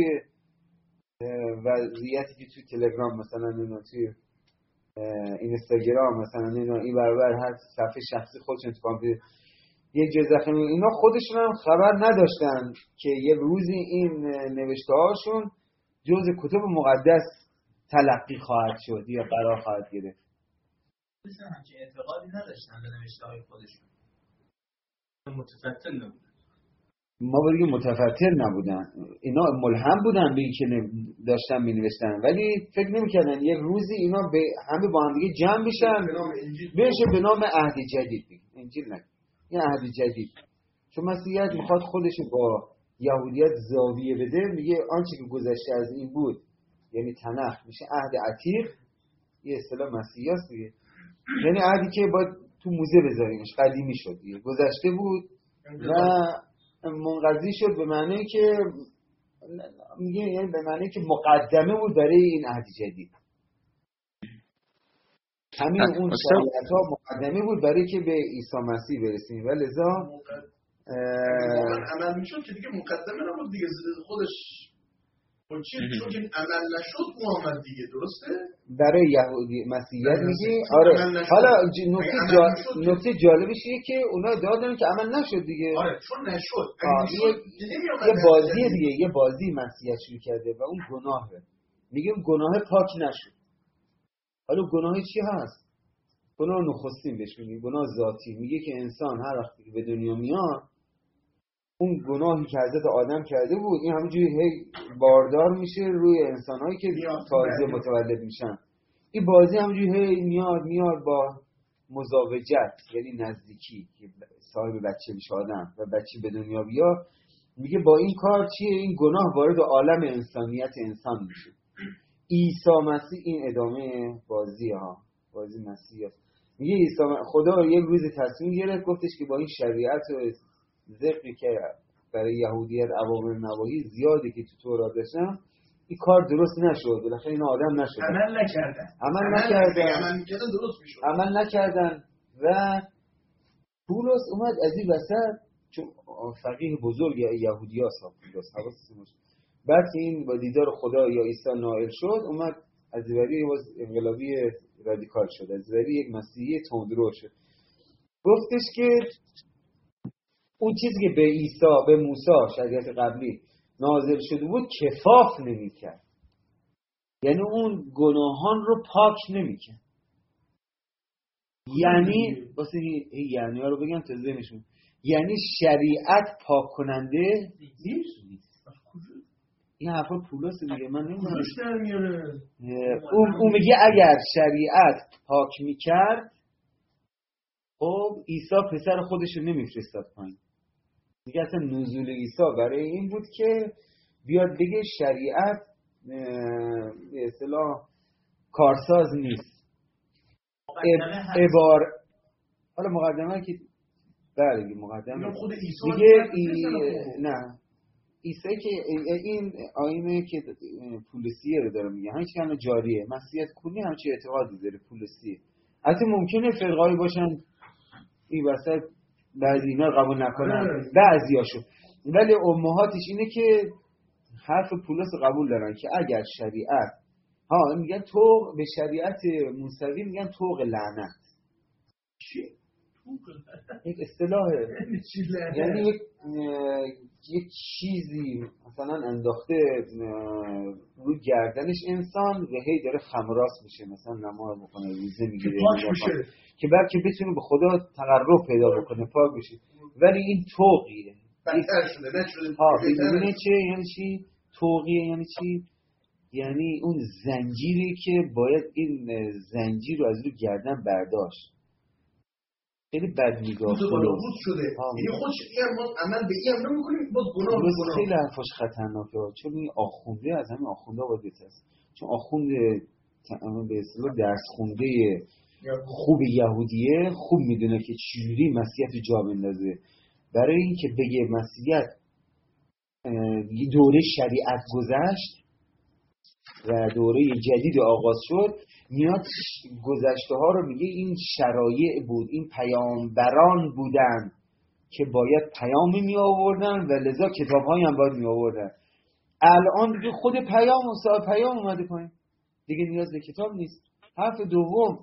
وضعیتی که توی تلگرام مثلا اینا، توی اینستاگرام مثلا اینا، این برابر هر صفحه شخصی خودشون تو کامپیوتر یک جای ذخیره، اینا خودشون هم خبر نداشتن که یک روزی این نوشته هاشون جزء کتب مقدس تلقی خواهد شد یا قرار خواهد گرفت. خودشون همچین اعتقادی نداشتن به نوشته های خودشون، متفتر نبودن. ما بگیم متفتر نبودن، اینا ملهم بودن به این که داشتن می نوشتن، ولی فکر نمی کردن یک روزی اینا به همه با هم دیگه جمع بشن بشه به نام عهد جدید بگیم. انجیل نه، این عهد جدید، چون مسیحیت میخواد خودشو با یهودیت زاویه بده، میگه آنچه که گذشته از این بود یعنی تنخ میشه عهد عتیق، یه اصطلاح مسیحی است دیگه، یعنی عهدی که باید تو موزه بذاریمش، قدیمی شد دیگه، گذشته بود و منقضی شد، به معنی که میگه یعنی به معنی که مقدمه بود برای این عهد جدید. همین اون شریعت ها مقدمه بود برای که به عیسی مسیح برسیم و لذا عمل میشد که دیگه مقدمه نبود دیگه، خودش اون چیز چون که عمل نشد محمد دیگه، درسته؟ برای یهودی مسیحیت میگه آره. حالا نکته جا... نکته جالبش اینه که اونا ادعا دارن که عمل نشد دیگه. آره چون نشد. یه, یه بازی دیگه، یه بازی مسیحیت شروع کرده و اون گناهه. میگه اون گناه پاک نشد. حالا گناه چی هست؟ گناه نخستین بهش میگه گناه ذاتی. میگه که انسان هر وقتی که به دنیا میاد اون گناهی که حضرت آدم کرده بود این همونجوری هی باردار میشه روی انسان‌هایی که تازه متولد میشن. این بازی همونجوری هی میاد میاد با مزاوجت، یعنی نزدیکی که صاحب بچه میشه آدم و بچه به دنیا بیاد. میگه با این کار چیه؟ این گناه وارد عالم انسانیت انسان میشه. عیسی مسیح این ادامه بازی ها، بازی مسیح هست. میگه عیسی خدا یک روز تصمیم گرفت، گفتش که با این شریعت و ذکری که برای یهودیت اوامر نواهی زیادی که تو تورات داشتن، این کار درست نشد، بالاخره اینا آدم نشدن، عمل نکردن عمل نکردن عمل میکردن درست میشد، عمل نکردن و پولس اومد از این وسط، چون فقیه بزرگ یهودی ها سا پولس حواستون باشه، بعد که این با دیدار خدا یا عیسی نائل شد، اومد از وری انقلابی رادیکال شد، از وری یک مسیحی تندرو شد. گفتش که اون چیزی که به عیسی، به موسی شریعت قبلی نازل شده بود کفاف نمی‌کرد، یعنی اون گناهان رو پاک نمی‌کرد. یعنی واسه این یعنی ها رو بگم تا ذهنشون، یعنی شریعت پاک کننده نیست. این حرفا پولس دیگه، من نمی‌دونم. اون اون میگه اگر شریعت پاک می‌کرد، خب عیسی پسر خودش رو نمی‌فرستاد پایین. دیگه اصلا نزول عیسی برای این بود که بیاد بگه شریعت به اصطلاح کارساز نیست. عبار حالا مقدمه که بله مقدمه خود عیسی دیگه ای... نه عیسی که این آیینه که پولسیه رو داره میگه، همین چیزا جاریه. مسیحیت کنی همچین اعتقادی داره پولسیه. البته ممکنه فرقایی باشن این وسط بعضی اینا قبول نکنن، بعضیاشو، ولی امهاتش اینه که حرف پولس قبول دارن که اگر شریعت ها میگن تو به شریعت موسوی میگن طوق لعنت. چی؟ یک اصطلاحه، یعنی یک یک چیزی مثلا انداخته روی گردنش انسان و هی داره خمراس میشه، مثلا نماز بکنه، روزه میگیره که بعد که بتونه به خدا تقرب پیدا بکنه، پاک بشه، ولی این طوقیه. بدتر شده نشده. ها میدونه چه یعنی چی؟ طوقیه یعنی چی؟ یعنی اون زنجیری که باید این زنجیر رو از روی گردن برداشت. خیلی بد نگاه شده. این خودش این عمل به این هم نمی‌کنیم، باز گناه می‌کنه. خیلی حرفش خطرناکه، چون این آخونده از همین آخونده باید بترسه، چون آخوند به اصطلاح درس خونده خوب یهودیه خوب میدونه که چجوری مسیحیت رو جا بندازه. برای اینکه بگه مسیحیت یه دوره شریعت گذشت، و دوره جدید آغاز شد، میاد گذشته ها رو میگه این شرایع بود، این پیامبران بودن که باید پیامی می آوردن و لذا کتاب هایی هم باید می آوردن. الان دیگه خود پیام و صاحب پیام اومده پایین، دیگه نیاز به کتاب نیست. حرف دوم،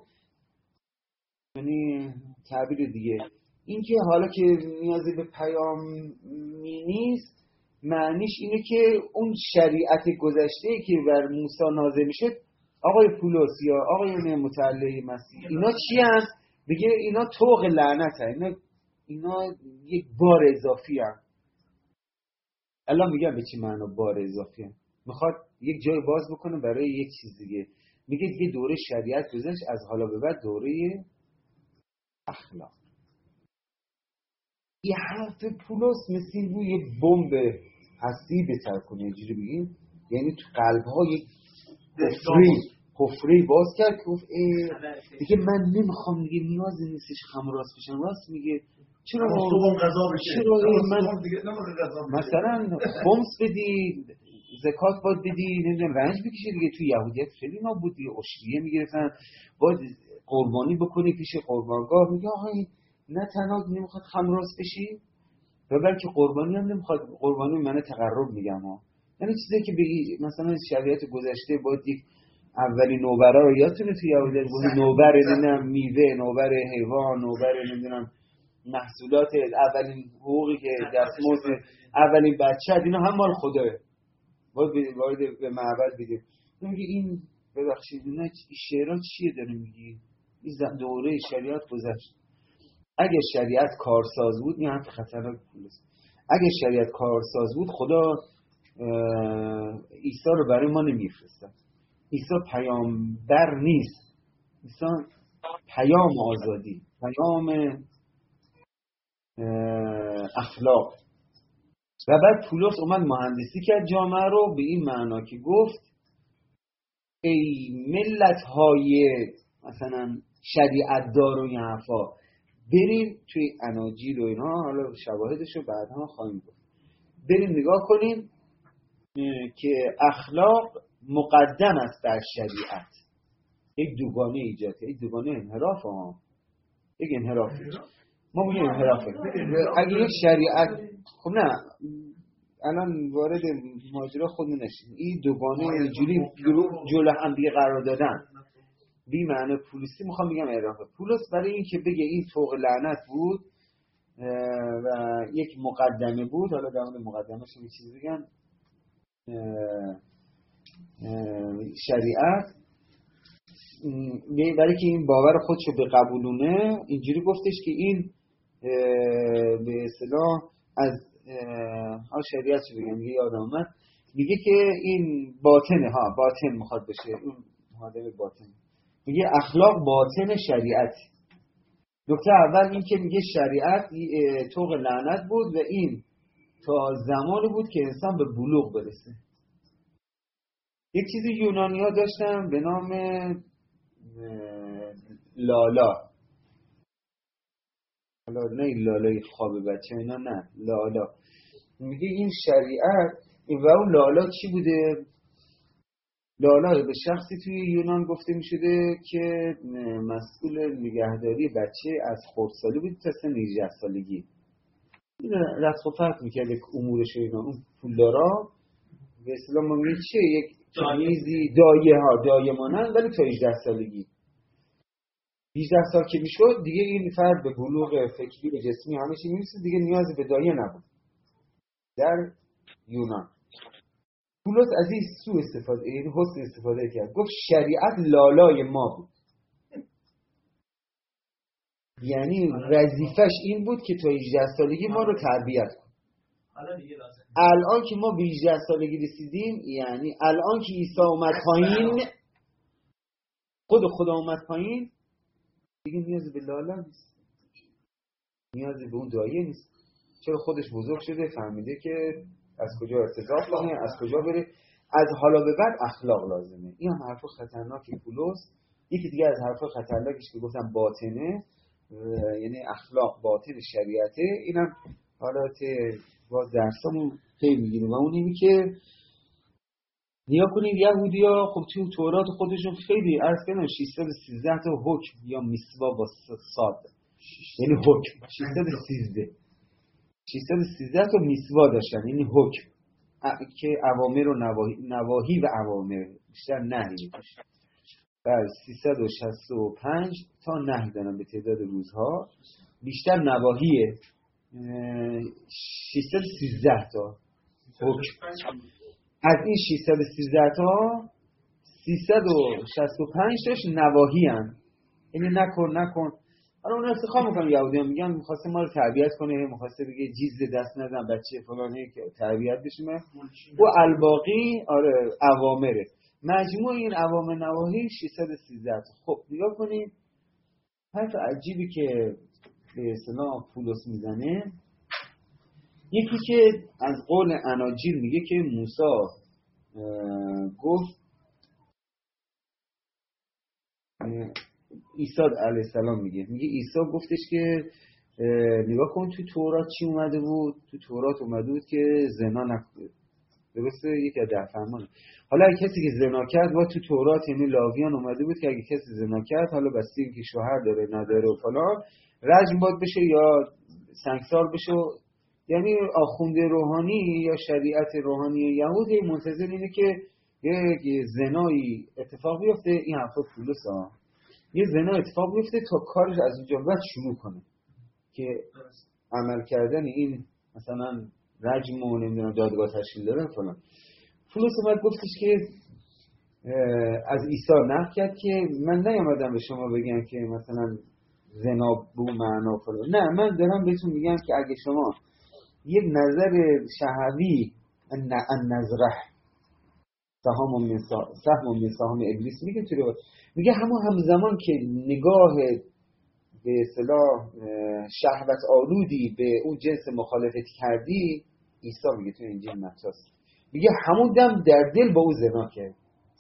یعنی تعبیر دیگه، این که حالا که نیازی به پیامی نیست، معنیش اینه که اون شریعت گذشته که بر موسی نازل میشد، آقای پولس یا آقای متعلی مسیح، اینا چی هست؟ بگه اینا طوق لعنت هست، اینا, اینا یک بار اضافی هست. الان میگم به چی معنا بار اضافی هست؟ میخواد یک جای باز بکنه برای یک چیز دیگه. میگه دیگه دوره شریعت گذشت، از حالا به بعد دوره اخلاق. یه حرف پولس مثل این بود یه بمب هستی بهتر کنه، اینجوری بگیم، یعنی تو قلب ها یک حفری حفری باز کرد که گفت دیگه من نمیخوام دیگه، نیازی نیستش خمراست بشم. راست میگه، چرا صبح غذا بشه، چرا من مثلا خمس بدی، زکات باید بدی، نمیدونم رنج بکشی دیگه. تو یهودیت خیلی نابود دیگه، اشریه میگرفتن، باید قربانی بکنی پیش قربانگاه. میگه آقا نه تنها نمیخواد خمراست بشی و بلکه قربانی هم نمیخواد. قربانی من تقرب میگم ها، یعنی چیزی که بگی مثلا شریعت گذشته باید یک اولی نوبره رو یادتونه تو یهودیت بود، نوبر نمیدونم میوه، نوبر حیوان، نوبر نمیدونم محصولات، اولین حقوقی که دستمزد اولین بچه، اینا هم مال خداه، باید وارد به معبد بدیم. میگه این ببخشید اینا شعرها چیه داره میگی؟ این دوره شریعت گذشت. اگه شریعت کارساز بود، این حرف خطرناک است. اگه شریعت کارساز بود، خدا عیسی رو برای ما نمیفرستاد. عیسی پیامبر نیست، عیسی پیام آزادی، پیام اخلاق. و بعد پولس اومد مهندسی کرد جامعه رو به این معنا که گفت ای ملت های مثلا شریعت دار و یعفا، بریم توی اناجیل و اینا، حالا شواهدش رو بعدها خواهیم گفت، بریم نگاه کنیم که اخلاق مقدم است بر شریعت. یک دوگانه ایجاد، یک دوگانه انحراف ها، یک انحراف. ما بگیم انحرافه. اگه یک شریعت، خب نه الان وارد ماجرا خودمون نشیم، این دوگانه اینجوری جلو هم دیگه قرار دادن بی معنی پولیسی، میخوام بگم انحرافه. پولس برای این که بگه این طوق لعنت بود و یک مقدمه بود، حالا در مورد مقدمه‌اش یه چیزی بگم، شریعت، برای که این باور خودشو به قبولونه، اینجوری گفتش که این به اصطلاح از ها شریعت چه بگم، میگه یادم اومد، میگه که این باطنه، ها باطن میخواد بشه، اون ماده باطن، میگه اخلاق باطن شریعت. نکته اول این که میگه شریعت طوق لعنت بود و این تا زمانی بود که انسان به بلوغ برسه. یک چیزی یونانی ها داشتن به نام لالا، حالا نه لالای خواب بچه اینا، نه لالا. میگه این شریعت و اون لالا چی بوده؟ لالا به شخصی توی یونان گفته میشده که مسئول نگهداری بچه از خردسالی بود تا سن هجده سالگی. این رفت و فرق میکرده که امورش اینا، اون پولدارا به اصطلاح ما میگه چه یک تمیزی دایه ها دایه مانند، ولی تا هجده سالگی. هجده سال که میشد دیگه این فرد به بلوغ فکری و جسمی همه چی میرسید، دیگه نیازی به دایه نبود در یونان. پولس از این سو استفاده، این حسن استفاده کرد، گفت شریعت لالای ما بود، یعنی وظیفش این بود که تا هجده سالگی ما رو تربیت کن. الان که ما به هجده سالگی رسیدیم، یعنی الان که عیسی اومد پایین، خود خدا اومد پایین، دیگه نیازی به لالا نیست، نیازی به اون دایه نیست. چرا خودش بزرگ شده، فهمیده که از کجا ارتزاق کنه، از کجا بره، از حالا به بعد اخلاق لازمه. این هم حرف خطرناکی پولس. یکی دیگه از حرف خطرناکیش که گفتم باطنه، یعنی اخلاق باطن شریعته. اینم حالات باز درسامون خیلی میگیره و اون اینی که نیا کنید یهودی‌ها خب توی تورات خودشون خیلی عرض کردم ششصد و سیزده تا حکم یا میسوا با صاد، یعنی حکم ششصد و سیزده ششصد و سیزده تا میسوا داشتن، یعنی حکم که اوامر و نواهی نواهی و اوامر، بیشتر نهی. بله سیصد و شصت و پنج تا نهی دارن به تعداد روزها، بیشتر نواهیه. ششصد و سیزده تا حکم، از این ششصد و سیزده تا سیصد و شصت و پنج تاش نواهی هن، یعنی نکن نکن. حالا اون استخواه میکنم یهودیان میگن میخواسته ما رو تربیت کنه، میخواسته بگه جیز دست نزن بچه فلانه که تربیت بشیم و الباقی آره اوامره. مجموع این اوامر نواهی ششصد و سیزده تا. خب نگاه کنید حرف عجیبی که به اصطلاح پولس میزنه، یکی که از قول اناجیل میگه که موسی گفت عیسی علیه السلام میگه میگه عیسی گفتش که نگاه کن تو تورات چی اومده بود، تو تورات اومده بود که زنا نکنید، درسته؟ یکی از ده فرمان. حالا اگه کسی که زنا کرد و تو تورات یعنی لاویان اومده بود که اگه کسی زنا کرد حالا بسته این که شوهر داره نداره و فلان رجم باید بشه یا سنگسار بشه. یعنی آخوند روحانی یا شریعت روحانی یهود منتظر اینه که یک زنایی اتفاق بیفته، این حرفا پولس ها، یه زنا اتفاق بیفته تا کارش از اونجا بعد شروع کنه که عمل کردن این مثلا رجم و نمیدونم دادگاه تشکیل داره فلان. پولس اومد گفتش که از عیسی نقل کرد که من نیامدم به شما بگم که مثلا زنا بو معنا فلان، نه من دارم بهتون میگم که اگه شما یک نظر شهوی ان نظره سهم من سهم من سهم ابلیس میگه تو میگه همون همزمان که نگاه به اصطلاح شهوت آلودی به اون جنس مخالفت کردی، عیسی میگه تو انجیل متی میگه همون دم در دل با او زنا کرد.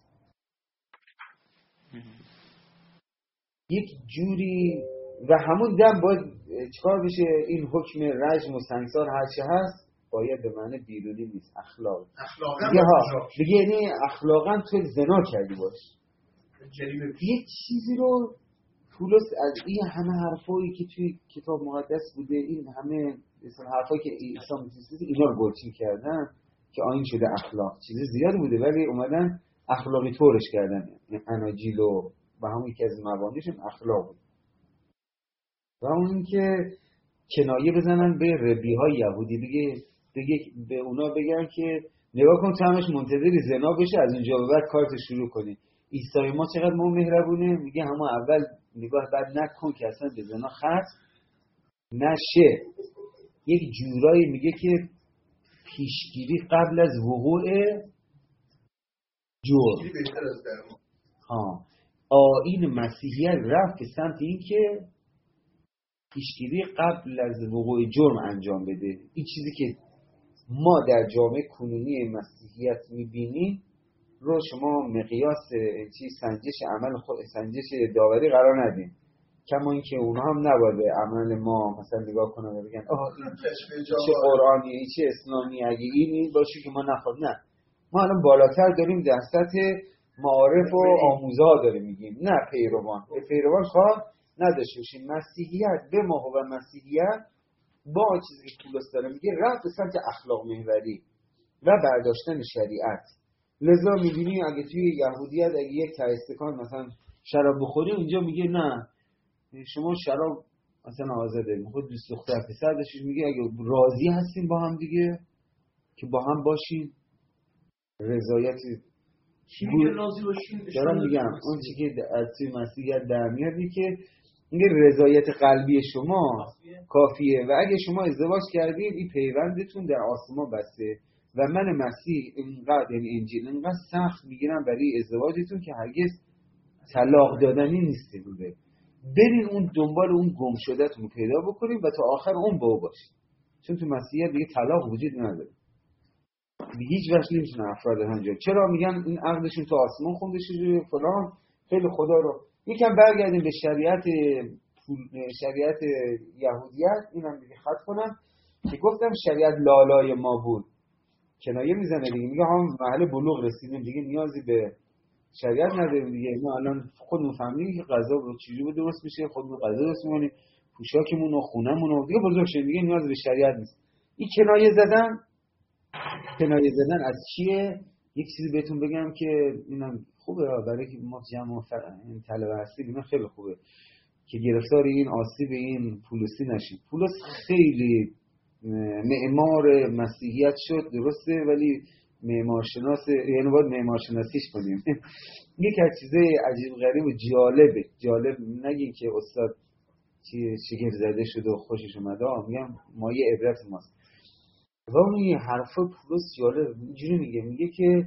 یک جوری و همون دم باید چکار بشه؟ این حکم رجم و سنگسار هرچی هست باید به معنی بیرونی نیست، اخلاق اخلاقا بگه یعنی اخلاقا تو زنا کردی باش. یک چیزی رو پولس از این همه حرفایی که توی کتاب مقدس بوده، این همه مثلا حرفایی که عیسی مسیح اینا رو گلچین کردن که آیین شده اخلاق، چیز زیاد بوده ولی اومدن اخلاقی طورش کردن. اناجیل و و همون یکی از مبانیشون اخلاق بود و اون که کنایه بزنن به ربیهای یهودی، بگه بگه به اونا بگن که نگاه کن تو همش منتظری زنا بشه از اونجا به بعد کارت شروع کنی. عیسی ما چقدر ما مهربونه، میگه همون اول نگاه بعد نکن که اصلا به زنا ختم نشه. یک جورایی میگه که پیشگیری قبل از وقوع جرم. ها آیین مسیحیت رفت به سمت این که پیشگیری قبل از وقوع جرم انجام بده. این چیزی که ما در جامعه کنونی مسیحیت میبینیم رو شما مقیاس چی سنجش عمل خود سنجش داوری قرار ندین، کما اینکه اونها هم نباید به عمل ما مثلا نگاه کنن و بگن آها این چه قرآنیه چه اسلامی، اگه این این باشه که ما نخواد. نه، ما الان بالاتر داریم در سطح معارف و آموزها داریم میگیم، نه پیروان. به پیروان خواه نداشته باشیم. مسیحیت به ما و مسیحیت با چیزی که پولس داره میگه رفت به سمت اخلاق محوری و برداشتن شریعت. لذا میبینی اگه توی یهودیت اگه یک تا استکان مثلا شراب بخوری اونجا میگه نه شما شراب مثلا آزاده، میخواد دوست دختر پسر داشتش، میگه اگه راضی هستیم با هم دیگه که با هم باشیم رضایت کی میگه راضی باشیم؟ دارم میگم اون چیزی که از توی مسیحیت در میادی که میگه رضایت قلبی شما کافیه و اگه شما ازدواج کردید این پیوندتون در آسمان بسته و من مسیح اینقدر یعنی انجیل اینقدر سخت میگیرم برای ازدواجتون که هرگز طلاق دادنی نیستی بوده. برین اون دنبال اون گم شدهتون پیدا بکنیم و تا آخر اون با او باشید، چون تو مسیحیت دیگه طلاق وجود نداره. به هیچ وجه نمیتونه افراد همجا. چرا میگن این عقدشون تو آسمان خونده شده فلان؟ خیلی خدا رو یکم برگردیم به شریعت شریعت یهودیت. اینم دیگه خط کنم که گفتم شریعت لالای ما بود کنایه میزنه دیگه، میگه ها محل بلوغ رسیدیم دیگه نیازی به شریعت نداریم دیگه، ما الان خودمون فهمیدیم که غذا رو چجوری درست میشه، خودمون غذا درست می‌کنیم، پوشاکمون و خونمون رو دیگه بزرگ شدیم دیگه نیاز به شریعت نیست. این کنایه زدن کنایه زدن از چیه؟ یک چیزی بهتون بگم که اینم خوبه برای که ما جمع این طلبه هستیم، اینا خیلی خوبه که گرفتار این آسیب این پولسی نشید. پولس خیلی معمار مسیحیت شد درسته، ولی معمارشناس، یعنی باید معمارشناسیش کنیم. یک از چیزای عجیب غریب و جالبه، جالب نگین که استاد چی شگفت زده شد و خوشش اومده، میگم مایه عبرت ماست. و اون یه حرفا پولس جالب اینجوری میگه، میگه که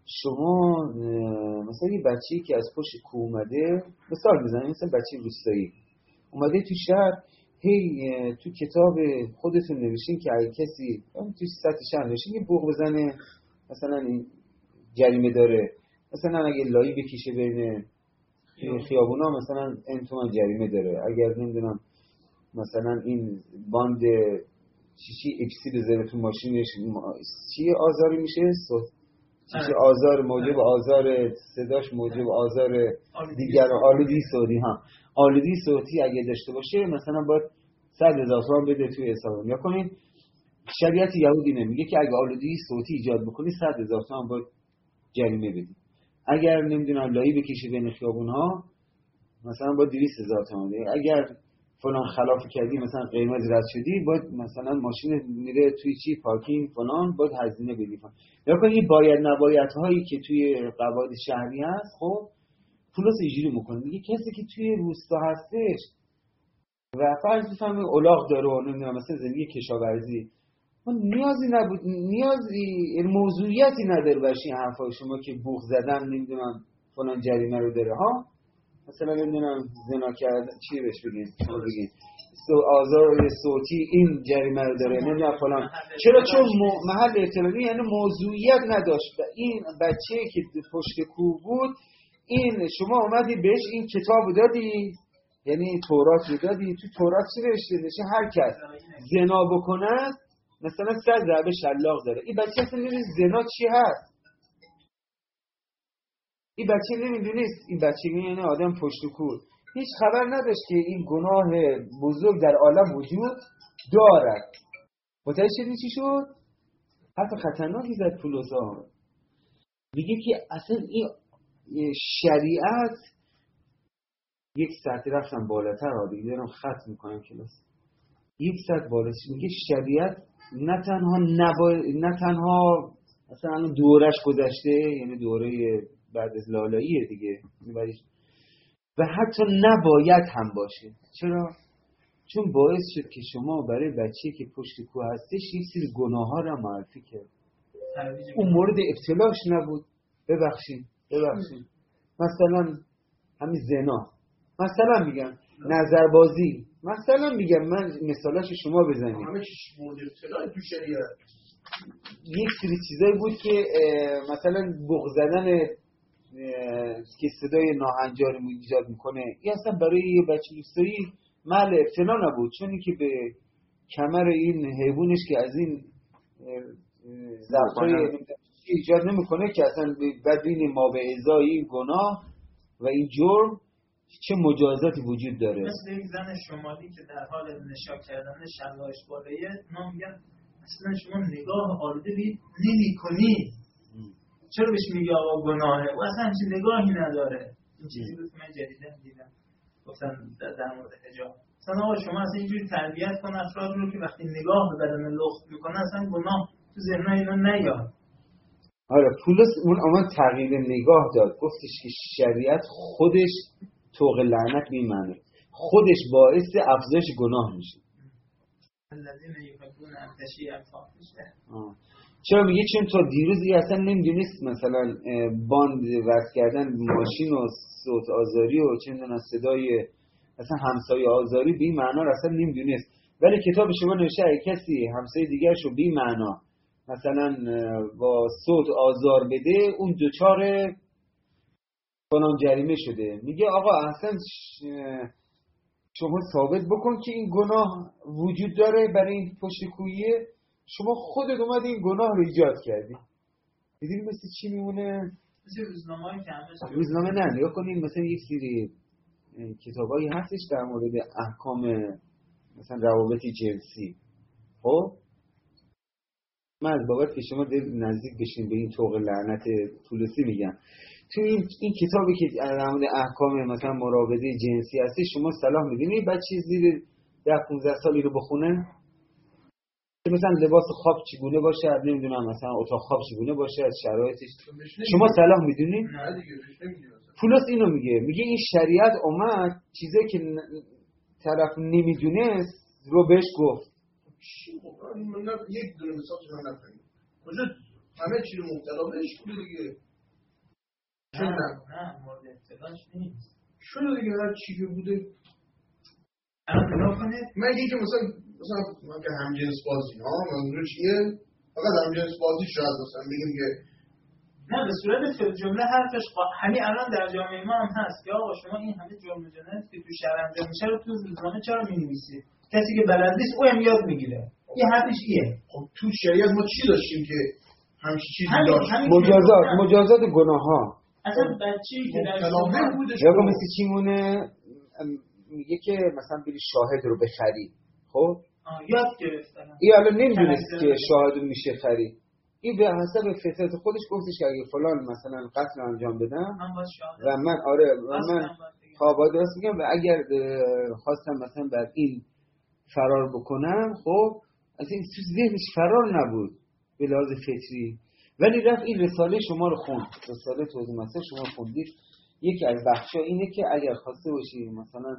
شما مثلا یه بچه‌ای که از پشت کوه اومده، مثال میزنم مثلا بچه روستایی اومده تو شهر، هی تو کتاب خودتون نوشین که اگه کسی تو سطح شهر نوشین یه بوق بزنه مثلا این جریمه داره، مثلا اگه لایی بکشه بین خیابونا مثلا این تومن جریمه داره، اگر نمیدونم مثلا این باند چیچی اکسی بذاره تو ماشینش چی آزاری میشه، چیچی آزار موجب آزار صداش موجب آزار دیگر آلودی صوتی، ها آلودی صوتی اگه داشته باشه مثلا باید صد هزار تومان بده توی حساب. یا کنین شریعت یهودی نمیگه که اگه آلودی صوتی ایجاد بکنی صد هزار تومان باید جریمه بدی، اگر نمیدونم لایی بکشی بین خیابون ها مثلا باید دویست هزار تومان بدی، اگر فلان خلاف کردی مثلا قیمت رد شدی باید مثلا ماشین میره توی چی پارکینگ فلان باید هزینه بدی. یا کنی باید نباید هایی که توی قواعد شهری هست، خب پولس اینجوری میکنه، میگه کسی که توی روستا هستش و فرض بفهمه الاغ داره و نمیدونم مثلا زندگی کشاورزی، نیازی نبود نیازی موضوعیتی نداره برای این حرفای شما که بوق زدن نمیدونم فلان جریمه رو داره، ها مثلا نمیدونم زنا کردن چی بهش بگین شما بگین سو آزار صوتی این جریمه رو داره نمیدونم فلان، چرا؟ چون محل اعتراضی یعنی موضوعیت نداشت. این بچه که پشت کوه بود این شما اومدی بهش این کتاب دادی، یعنی تورات رو دادی، تو تورات چی نوشته؟ نوشته هر کس زنا بکنه مثلا صد ضربه شلاق داره. این بچه اصلا نمیدونه زنا چی هست، این بچه نمیدونست، این بچه یعنی آدم پشت کوه هیچ خبر نداشت که این گناه بزرگ در عالم وجود دارد. متوجه شدی چی شد؟ حتی خطرناکی زد پولس ها، میگه که اصلا این شریعت یک ساعت رفتم بالاتر ها دیگه دارم خط میکنم کلاس، یک ساعت بالاتر میگه شریعت نه تنها نبا... نه تنها مثلا دورش گذشته، یعنی دوره بعد از لالاییه دیگه، و حتی نباید هم باشه. چرا؟ چون باعث شد که شما برای بچه‌ای که پشت کوه هستش یک سری گناه ها را معرفی کرد، اون مورد ابتلاش نبود. ببخشید ببخشید مثلا همین زنا، مثلا میگم نظربازی، مثلا میگم من مثالاش شما بزنید، همه چیز مورد ابتلا تو شریعت یک سری چیزایی بود که مثلا بغض زدن که صدای ناهنجار ایجاد میکنه، این اصلا برای یه بچه روستایی محل ابتلا نبود، چون این که به کمر این حیوانش که از این ضبطای ایجاد نمیکنه که اصلا بدبین ما به ازای این گناه و این جرم چه مجازاتی وجود داره. مثل یک زن شمالی که در حال نشا کردن شلوارش بالایه، ما میگن اصلا شما نگاه آلوده بید نمی کنی، چرا بهش میگه آقا گناهه؟ و اصلا همچین نگاهی نداره. این چیزی بود که من جدیدن دیدم گفتن در, در مورد حجاب، اصلا آقا شما اصلا اینجوری تربیت کن افراد رو که وقتی نگاه به بدن لخت میکنه اصلا گناه تو ذهن اینا نیاد. آره پولس اون اما تغییر نگاه داد، گفتش که شریعت خودش طوق لعنت به این معنی خودش باعث افزایش گناه میشه. الذين يحبون ان تشيع الفاحشه. چرا میگه؟ چون تا دیروز ای اصلا نمیدونست مثلا باند وصل کردن ماشین و صوت آزاری و چه میدونم صدای اصلا همسایه آزاری به این معنا رو اصلا نمیدونست، ولی کتاب شما نوشته اگه کسی همسایه دیگرش رو به این معنا مثلا با صوت آزار بده اون دوچار فلان جریمه شده. میگه آقا اصلا شما ثابت بکن که این گناه وجود داره برای این پشت کویه، شما خودت اومدی این گناه رو ایجاد کردی. دیدین مثل چی میمونه؟ مثل روزنامه‌ای که همه روزنامه نه، نگاه کنین مثلا یک سری کتابایی هستش در مورد احکام مثلا روابط جنسی. خب من از بابت که شما نزدیک بشین به این طوق لعنت طولسی میگم، تو این این کتابی که در مورد احکام مثلا مراوده جنسی هستی، شما صلاح میدونی بچه زیر ده پانزده سالی رو بخونه که مثلا لباس خواب چگونه باشه، نمیدونم مثلا اتاق خواب چگونه باشه، از شرایطش شما صلاح میدونی؟ نه دیگه بهش نمیگه. پولس اینو میگه، میگه این شریعت اومد چیزایی که طرف نمیدونست رو بهش گفت. چی خب من یک دونه مثال شما نفهمید کجا همه چی رو مبتلا بهش بوده دیگه. نه نه مورد ابتلاش نیست شده دیگه هر چی که بوده. الان کنید مگه که مثلا مثلا من که همجنس بازی ها منظور چیه؟ فقط همجنس بازی شاید مثلا بگیم که نه به صورت جمله حرفش همین الان در جامعه ما هم هست که آقا شما این همه جرم و جنایت که تو شهر انجام میشه رو تو روزنامه چرا می‌نویسید؟ کسی که بلد نیست او هم یاد میگیره. این حرفش ایه. خب تو شریعت ما چی داشتیم که همچین چیزی داشت؟ مجازات مجازات گناه‌ها. اصلا بچه‌ای که در شما بوده یا مثل چی مونه میگه که مثلا بری شاهد رو بخری. خب یاد گرفتن. این الان نمیدونست که شاهد میشه خرید. این به حسب فطرت خودش گفتش که اگه فلان مثلا قتل انجام بدم و من آره و من خوابا درست میگم و اگر خواستم مثلا بر این فرار بکنم، خب از این تو ذهنش فرار نبود به لحاظ فطری، ولی رفت این رساله شما رو خوند، رساله توضیح مثلا شما خوندید. یکی از بخشا اینه که اگر خواسته باشی مثلا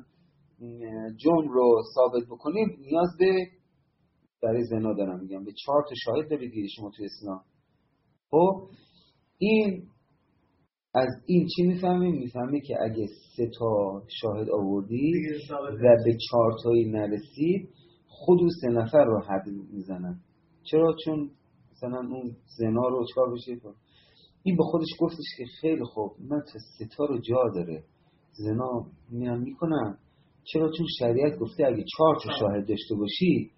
جرم رو ثابت بکنید نیاز به برای زنا دارم میگم به چهار تا شاهد دارید دیگه شما تو اسلام. خب این از این چی میفهمیم؟ میفهمیم که اگه سه تا شاهد آوردی و به چهار تایی نرسید خود اون سه نفر رو حد میزنن. چرا؟ چون مثلا اون زنا رو چهار بشه. این به خودش گفتش که خیلی خوب من تا سه تا رو جا داره زنا میام میکنم. چرا؟ چون شریعت گفته اگه چهار تا شاهد داشته باشی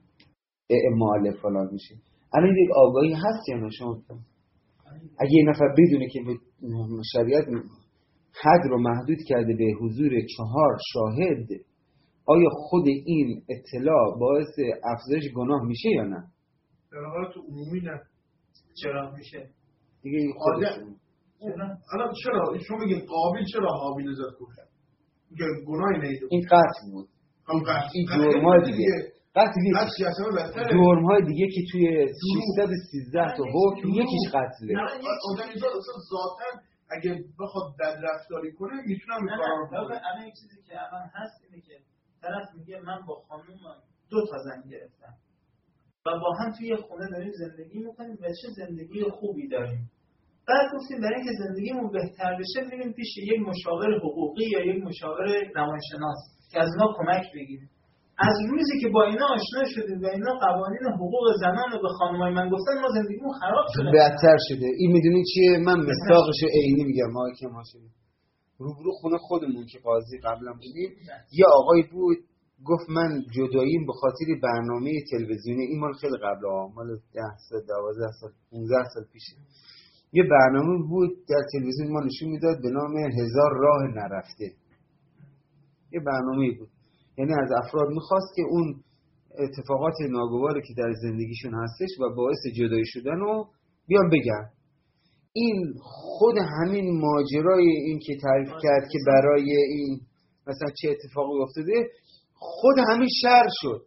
اعمال فلان میشه. الان یک آگاهی هست یا نه شما؟ اگه یه نفر بدونه که شریعت حد رو محدود کرده به حضور چهار شاهد، آیا خود این اطلاع باعث افزایش گناه میشه یا نه؟ در حالت عمومی نه. چرا میشه؟ دیگه این خودش الان چرا شما میگین قابل چرا حابیل زد کشت؟ که گناهی نیست. این قتل بود. هم قتل. این جرم‌های دیگه. قتل جرم‌های دیگه که توی ششصد و سیزده تا حکم یکیش قتله. نه آدمیزاد اصلا ذاتاً اگه بخواد بد رفتاری کنه میتونم این کارا رو کنه. الان یک چیزی که الان هست اینه که طرف میگه من با خانومم دو تا زن گرفتم و با هم توی خونه داریم زندگی میکنیم و چه زندگی خوبی داریم. بعد گفتیم برای اینکه زندگیمون بهتر بشه میریم پیش یک مشاور حقوقی یا یک مشاور روانشناس که از اینا کمک بگیریم. از روزی که با اینا آشنا شدیم و اینا قوانین حقوق زنان رو به خانمای من گفتن ما زندگیمون خراب شده، بدتر شده. این میدونین چیه؟ من مصداقشو عینی میگم. ما که ما شدیم روبرو خونه خودمون که قاضی قبلا بودیم، یه آقای بود گفت من جداییم به خاطر برنامه تلویزیونی. این مال خیلی قبل ها، مال ده سال دوازده سال پانزده سال پیشه. یه برنامه بود در تلویزیون ما نشون میداد به نام هزار راه نرفته. یه برنامه بود، یعنی از افراد میخواست که اون اتفاقات ناگواری که در زندگیشون هستش و باعث جدایی شدن رو بیان بگن. این خود همین ماجرای این که تعریف کرد که برای این مثلا چه اتفاقی افتاده خود همین شر شد.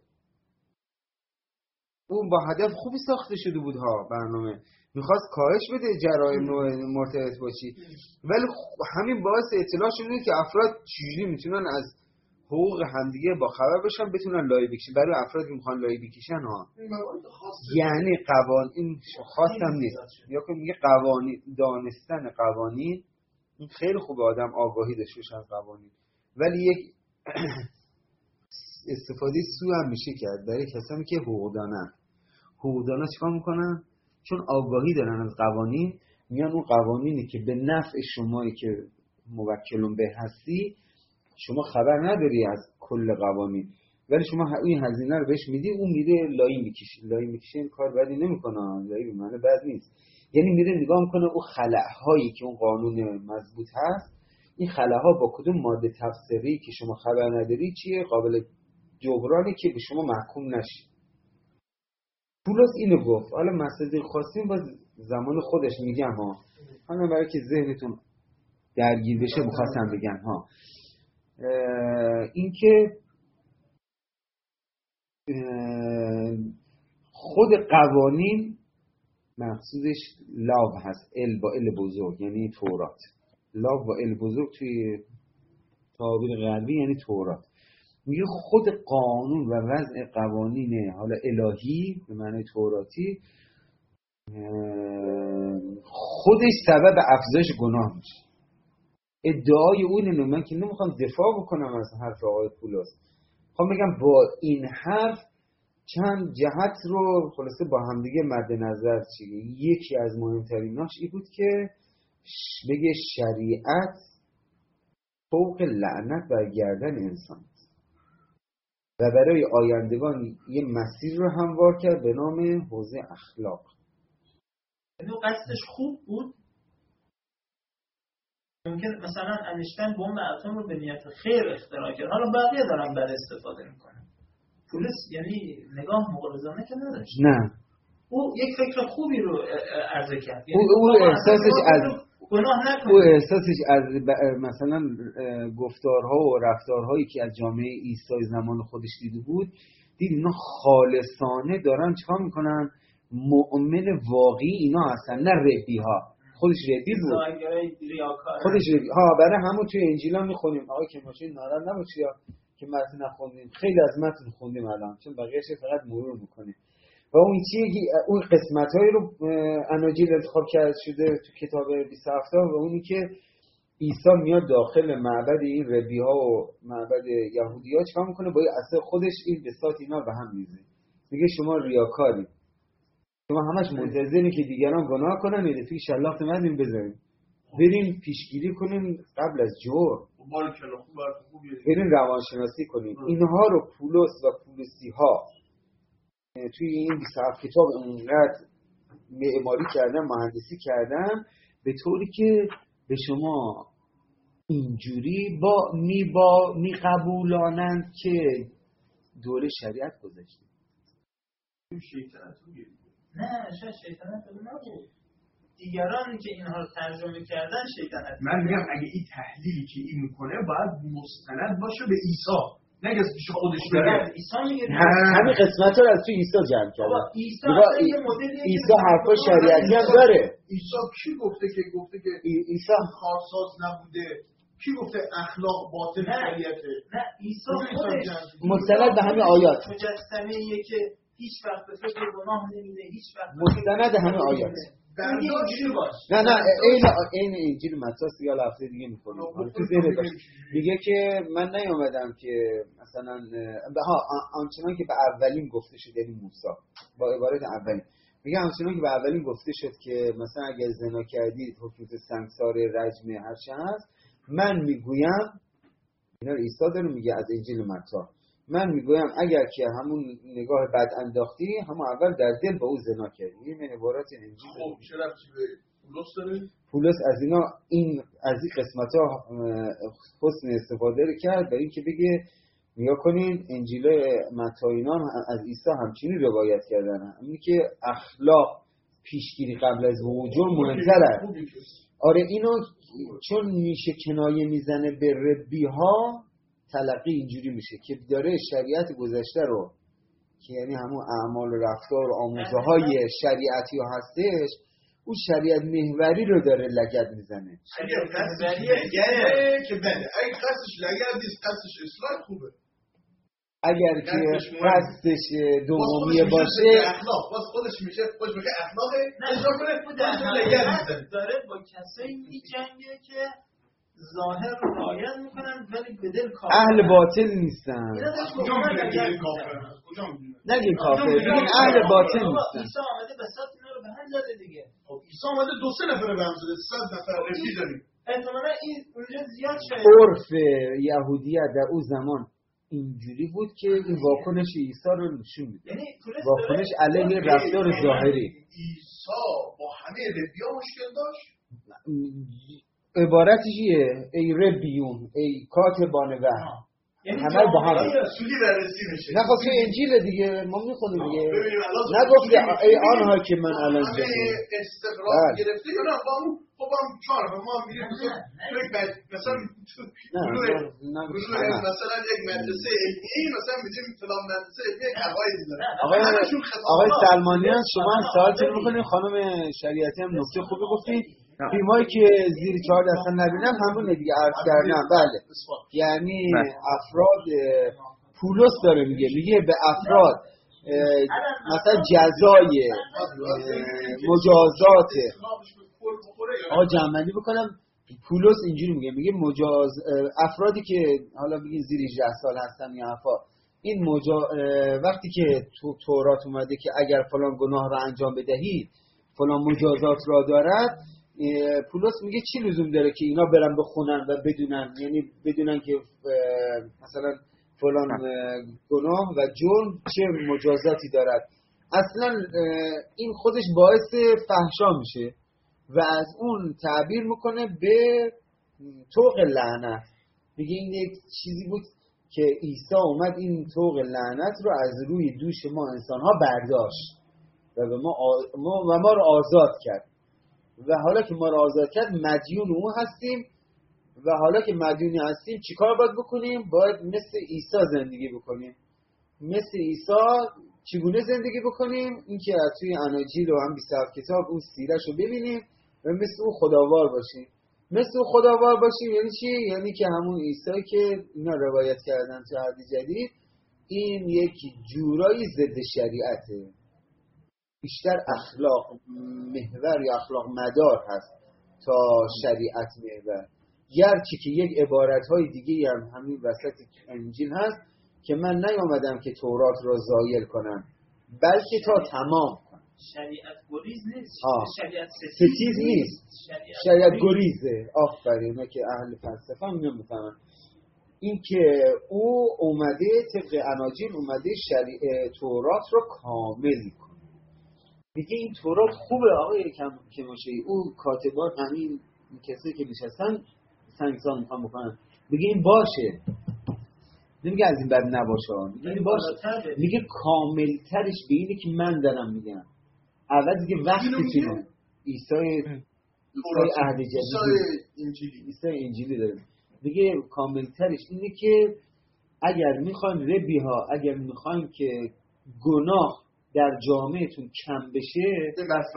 اون با هدف خوبی ساخته شده بود ها برنامه، میخواست کاهش بده جرایم رو مرتبط باشی، ولی همین باعث اطلاع شده که افراد چجوری میتونن از حقوق همدیگه با خبر بشن، بتونن لایه بکشن. برای افرادی میخوان لایه بکشن ها، یعنی قوانین خاصم نیست. یا که میگه قوانین، دانستن قوانین این خیلی خوبه آدم آگاهی داشته باشه از قوانین، ولی یک استفاده سو هم میشه کرد برای کسانی که حقوق دانن. حقوق دانا چیکار میکنن؟ چون آگاهی دارن از قوانین، میان اون قوانینی که به نفع شمایی که موکلون به هستی، شما خبر نداری از کل قوانین، ولی شما این هزینه رو بهش میدی، اون میره لایی میکشه. لایی میکشه این کار بدی نمیکنه، لایی به معنی بد نیست، یعنی میره نگاه میکنه اون خلأهایی که اون قانون مضبوط هست، این خلاها با کدوم ماده تفسیری که شما خبر نداری چیه، قابل جبرانی که به شما محکوم نشی. پولس اینو گفت. حالا مسئله خواستیم با زمان خودش میگم ها، حالا برای که ذهنتون درگیر بشه میخواستم بگم ها، این که خود قوانین مقصودش لاو هست، ال با ال بزرگ یعنی تورات. لاو با ال بزرگ توی تعابیر غربی یعنی تورات. میگه خود قانون و وضع قوانین حالا الهی به معنی توراتی خودش سبب افزایش گناه میشه. ادعای اون اینه، من که نمیخوام دفاع بکنم از حرف آقای پولس، میخوام بگم با این حرف چند جهت رو خلاصه با همدیگه مد نظر چیه. یکی از مهمتریناش این بود که بگه شریعت فوق لعنت بر گردن انسان و برای آیندگان یه مسیر رو هموار کرد به نام حوزه اخلاق. اینو قصدش خوب بود. ممکن مثلا انیشتین بمب اتم رو به نیت خیر اختراع کرد، حالا بقیه دارن بر استفاده میکنن. پولس یعنی نگاه مغرضانه که نداشت. نه، او یک فکر خوبی رو عرضه کرد. یعنی او, او احساسش از گناه نکنه. او احساسش از مثلا گفتارها و رفتارهایی که از جامعه عیسی زمان خودش دیده بود، دید اینا خالصانه دارن چیکار میکنن؟ مؤمن واقعی اینا هستن، نه ربی ها. خودش ربی بود، خودش ربی ها. برای همون توی انجیل ها میخونیم. آقای که ماشین ناراحت نباشی یا که متن نخوندیم، خیلی از متن خوندیم الان، چون بقیه‌اش فقط مرور میکنیم. و اون چیه که اون قسمت‌هایی رو اناجیل انتخاب کرده شده تو کتاب بیست و هفت و اونی که عیسی میاد داخل معبد این ربی‌ها و معبد یهودی‌ها چیکار میکنه؟ با اصل خودش این بساط اینا رو به هم میزنه. میگه شما ریاکاری، شما همش منتظرین که دیگران گناه کنن، یه توی شلاخت مدین بزنین، بریم پیشگیری کنیم قبل از جرم، بریم روانشناسی کنیم. اینها رو پولس و پولسی‌ها توی این بیست و هفت کتاب اونقدر معماری کردن، مهندسی کردن، به طوری که به شما اینجوری با می با می قبولانند که دوره شریعت گذشته. نه شاید شیطنت نبود، دیگرانی که اینها رو ترجمه کردن شیطنت. من میگم اگه این تحلیلی که این میکنه باید مستند باشه به عیسی، نگه از پیش خودش بره. عیسی میگه همین قسمت‌ها رو از توی عیسی جمع کرده. عیسی عیسی حرفا شریعتی هم داره. عیسی کی گفته که گفته که عیسی خاصاز نبوده؟ کی گفته اخلاق باطل شریعته؟ نه عیسی خودش مستند به همین آیات، مجسمه‌ایه که هیچ وقت به فکر گناه نمیره، هیچ وقت مستند همین آیات. نه نه این این انجیل متی یا هفته دیگه می‌خونیم. تو ذهن باشه. میگه که من نیومدم که مثلا ها آنچنان که به اولین گفته شد، یعنی موسی با عبارت اولین میگه آنچنان که به اولین گفته شد که مثلا اگر زنا کردید حکم سنگسار، رجم، هر چه هست، من میگویم، اینا رو عیسی داره میگه از انجیل متی، من میگویم اگر که همون نگاه بد انداختی، همون اول در دل با او زنا کردی. این من عبارت انجیل. خب چه ربطی به پولس داره؟ پولس از اینا این از این قسمت‌ها حسن استفاده رو کرد برای اینکه بگه نگاه کنین انجیل متی اینا از عیسی همچینی روایت کردن، همین که اخلاق پیشگیری قبل از وقوع جرم مهم‌تره. آره اینو چون میشه کنایه میزنه به ربی‌ها، تلقی اینجوری میشه که داره شریعت گذشته رو که یعنی همون اعمال و رفتار و آموزه های شریعتی ها هستش، اون شریعت محوری رو داره لگد میزنه. اگر قصدش لگده که بله، اگر قصدش لگد نیست، قصدش اصلاح خوبه. اگر که قصدش دومیه باشه اخلاق، باز خودش میشه خودش میگه اخلاقه اجرا کنه، خودش لگد میزنه. داره با کسایی میجنگه که ظاهر رو رعایت میکنن ولی به دل کافر، اهل باطل نیستن. کجا میگه دل کافر؟ کجا میگه؟ نگه کافر، بگین اهل باطل نیستن. عیسی آمده بساط اینا رو به هم زده دیگه. خب عیسی آمده دو سه نفر به هم زده، صد نفر رفی داریم. احتمالاً این اونجا زیاد شده. عرف یهودیت در اون زمان اینجوری بود که این واکنش عیسی رو نشون میده، یعنی تونست واکنش علیه رفتار ظاهری. عیسی با همه ربیا مشکل داشت. عبارت چیه؟ ای ربیون، ای کاتبان وحی، یعنی همه با هم رسولی بررسی میشه. نه خب تو انجیل دیگه ما میخونیم دیگه، نگفت ای آنها که من الان همه استقرار گرفته یا نه؟ با اون خب هم کار ما هم میریم مثلا مثلا مثلا یک مدرسه علمی مثلا میگیم فلان مدرسه علمی قواعدی داره. آقای سلمانیان شما هم سوالتون میکنیم، خانم شریعتی هم نکته خوبی گفتید. فیلمایی که زیر چهار دستن نبینم همونه دیگه عرض کردم. بله یعنی افراد پولس داره میگه میگه به افراد مثلا جزای مجازات آقا جمعنی بکنم. پولس اینجوری میگه میگه مجاز افرادی که حالا بگین زیر هجده سال هستن یا افا این مجا... وقتی که تو تورات اومده که اگر فلان گناه را انجام بدهید فلان مجازات را دارد، پولس میگه چی لزوم داره که اینا برن بخونن و بدونن، یعنی بدونن که مثلا فلان گناه و جرم چه مجازاتی دارد. اصلا این خودش باعث فحشا میشه و از اون تعبیر میکنه به طوق لعنت. میگه این یک چیزی بود که عیسی اومد این طوق لعنت رو از روی دوش ما انسان ها برداشت و به ما, آ... ما و ما رو آزاد کرد و حالا که ما رو آزاد کرد مدیون او هستیم و حالا که مدیونی هستیم چیکار باید بکنیم؟ باید مثل عیسی زندگی بکنیم. مثل عیسی چگونه زندگی بکنیم؟ این که توی اناجیل و هم بیست و هفت کتاب اون سیرش رو ببینیم و مثل او خداوار باشیم. مثل او خداوار باشیم یعنی چی؟ یعنی که همون عیسی که اینا روایت کردن تو عهد جدید، این یک جورایی ضد شریعته، بیشتر اخلاق محور یا اخلاق مدار هست تا شریعت محور. گرچه که یک عبارت‌های دیگه هم همین وسط انجیل هست که من نیامدم که تورات را زایل کنم بلکه تا تمام کنم. شریعت گریز نیست، شریعت ستیز نیست، شریعت گریزه. آفرین که اهل فلسفه هم نمی‌فهمن این که او اومده طبق اناجیل اومده شریعت تورات رو کامل کنه. میگه این تورات خوبه آقای که باشه. او کاتبان همین کسی که نشستن سنگسان میخوام بکنن میگه این باشه، نمیگه از این بد نباشه، میگه این باشه، میگه کامل ترش به اینه که من دارم میگم. عوضی که وقتتونه عیسی عیسی عهد جدید عیسی انجیلی داره میگه کامل ترش اینه که اگر میخواین ربی ها اگر میخواین که گناه در جامعهتون کم بشه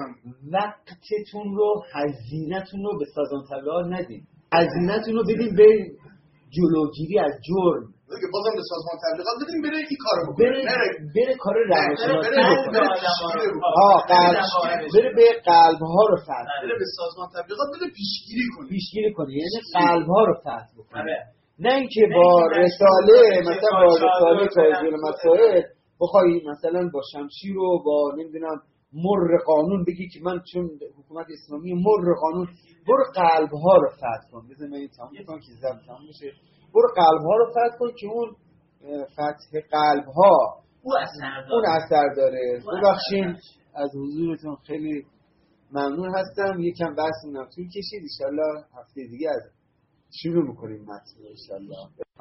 وقتتون رو هزینه‌تون رو به سازمان تبلیغات ندین، هزینه‌تون رو بدین به جلوگیری از جرم. دیگه بازم به سازمان تبلیغات بدین بره این کارو بکنه، بره بره کار روانشناسی بکنه، ها قلب بره به قلب‌ها رو فتح بره به سازمان تبلیغات بره پیشگیری کنه پیشگیری کنه یعنی قلب‌ها رو فتح بکنه، نه اینکه با رساله مثلا با رساله تایید مسائل بخوای مثلا با شمشیر و با نمیدونم مر قانون بگی که من چون حکومت اسلامی مر قانون. برو قلب‌ها رو فتح کن. بذار من تمام کنم که زب تمام بشه. برو قلب‌ها رو فتح کن که اون فتح قلب‌ها اون اثر داره. اون اثر داره. ببخشید از حضورتون خیلی ممنون هستم. یکم بحثمون طول کشید. ان شاءالله هفته دیگه از شروع می‌کنیم متن ان شاءالله.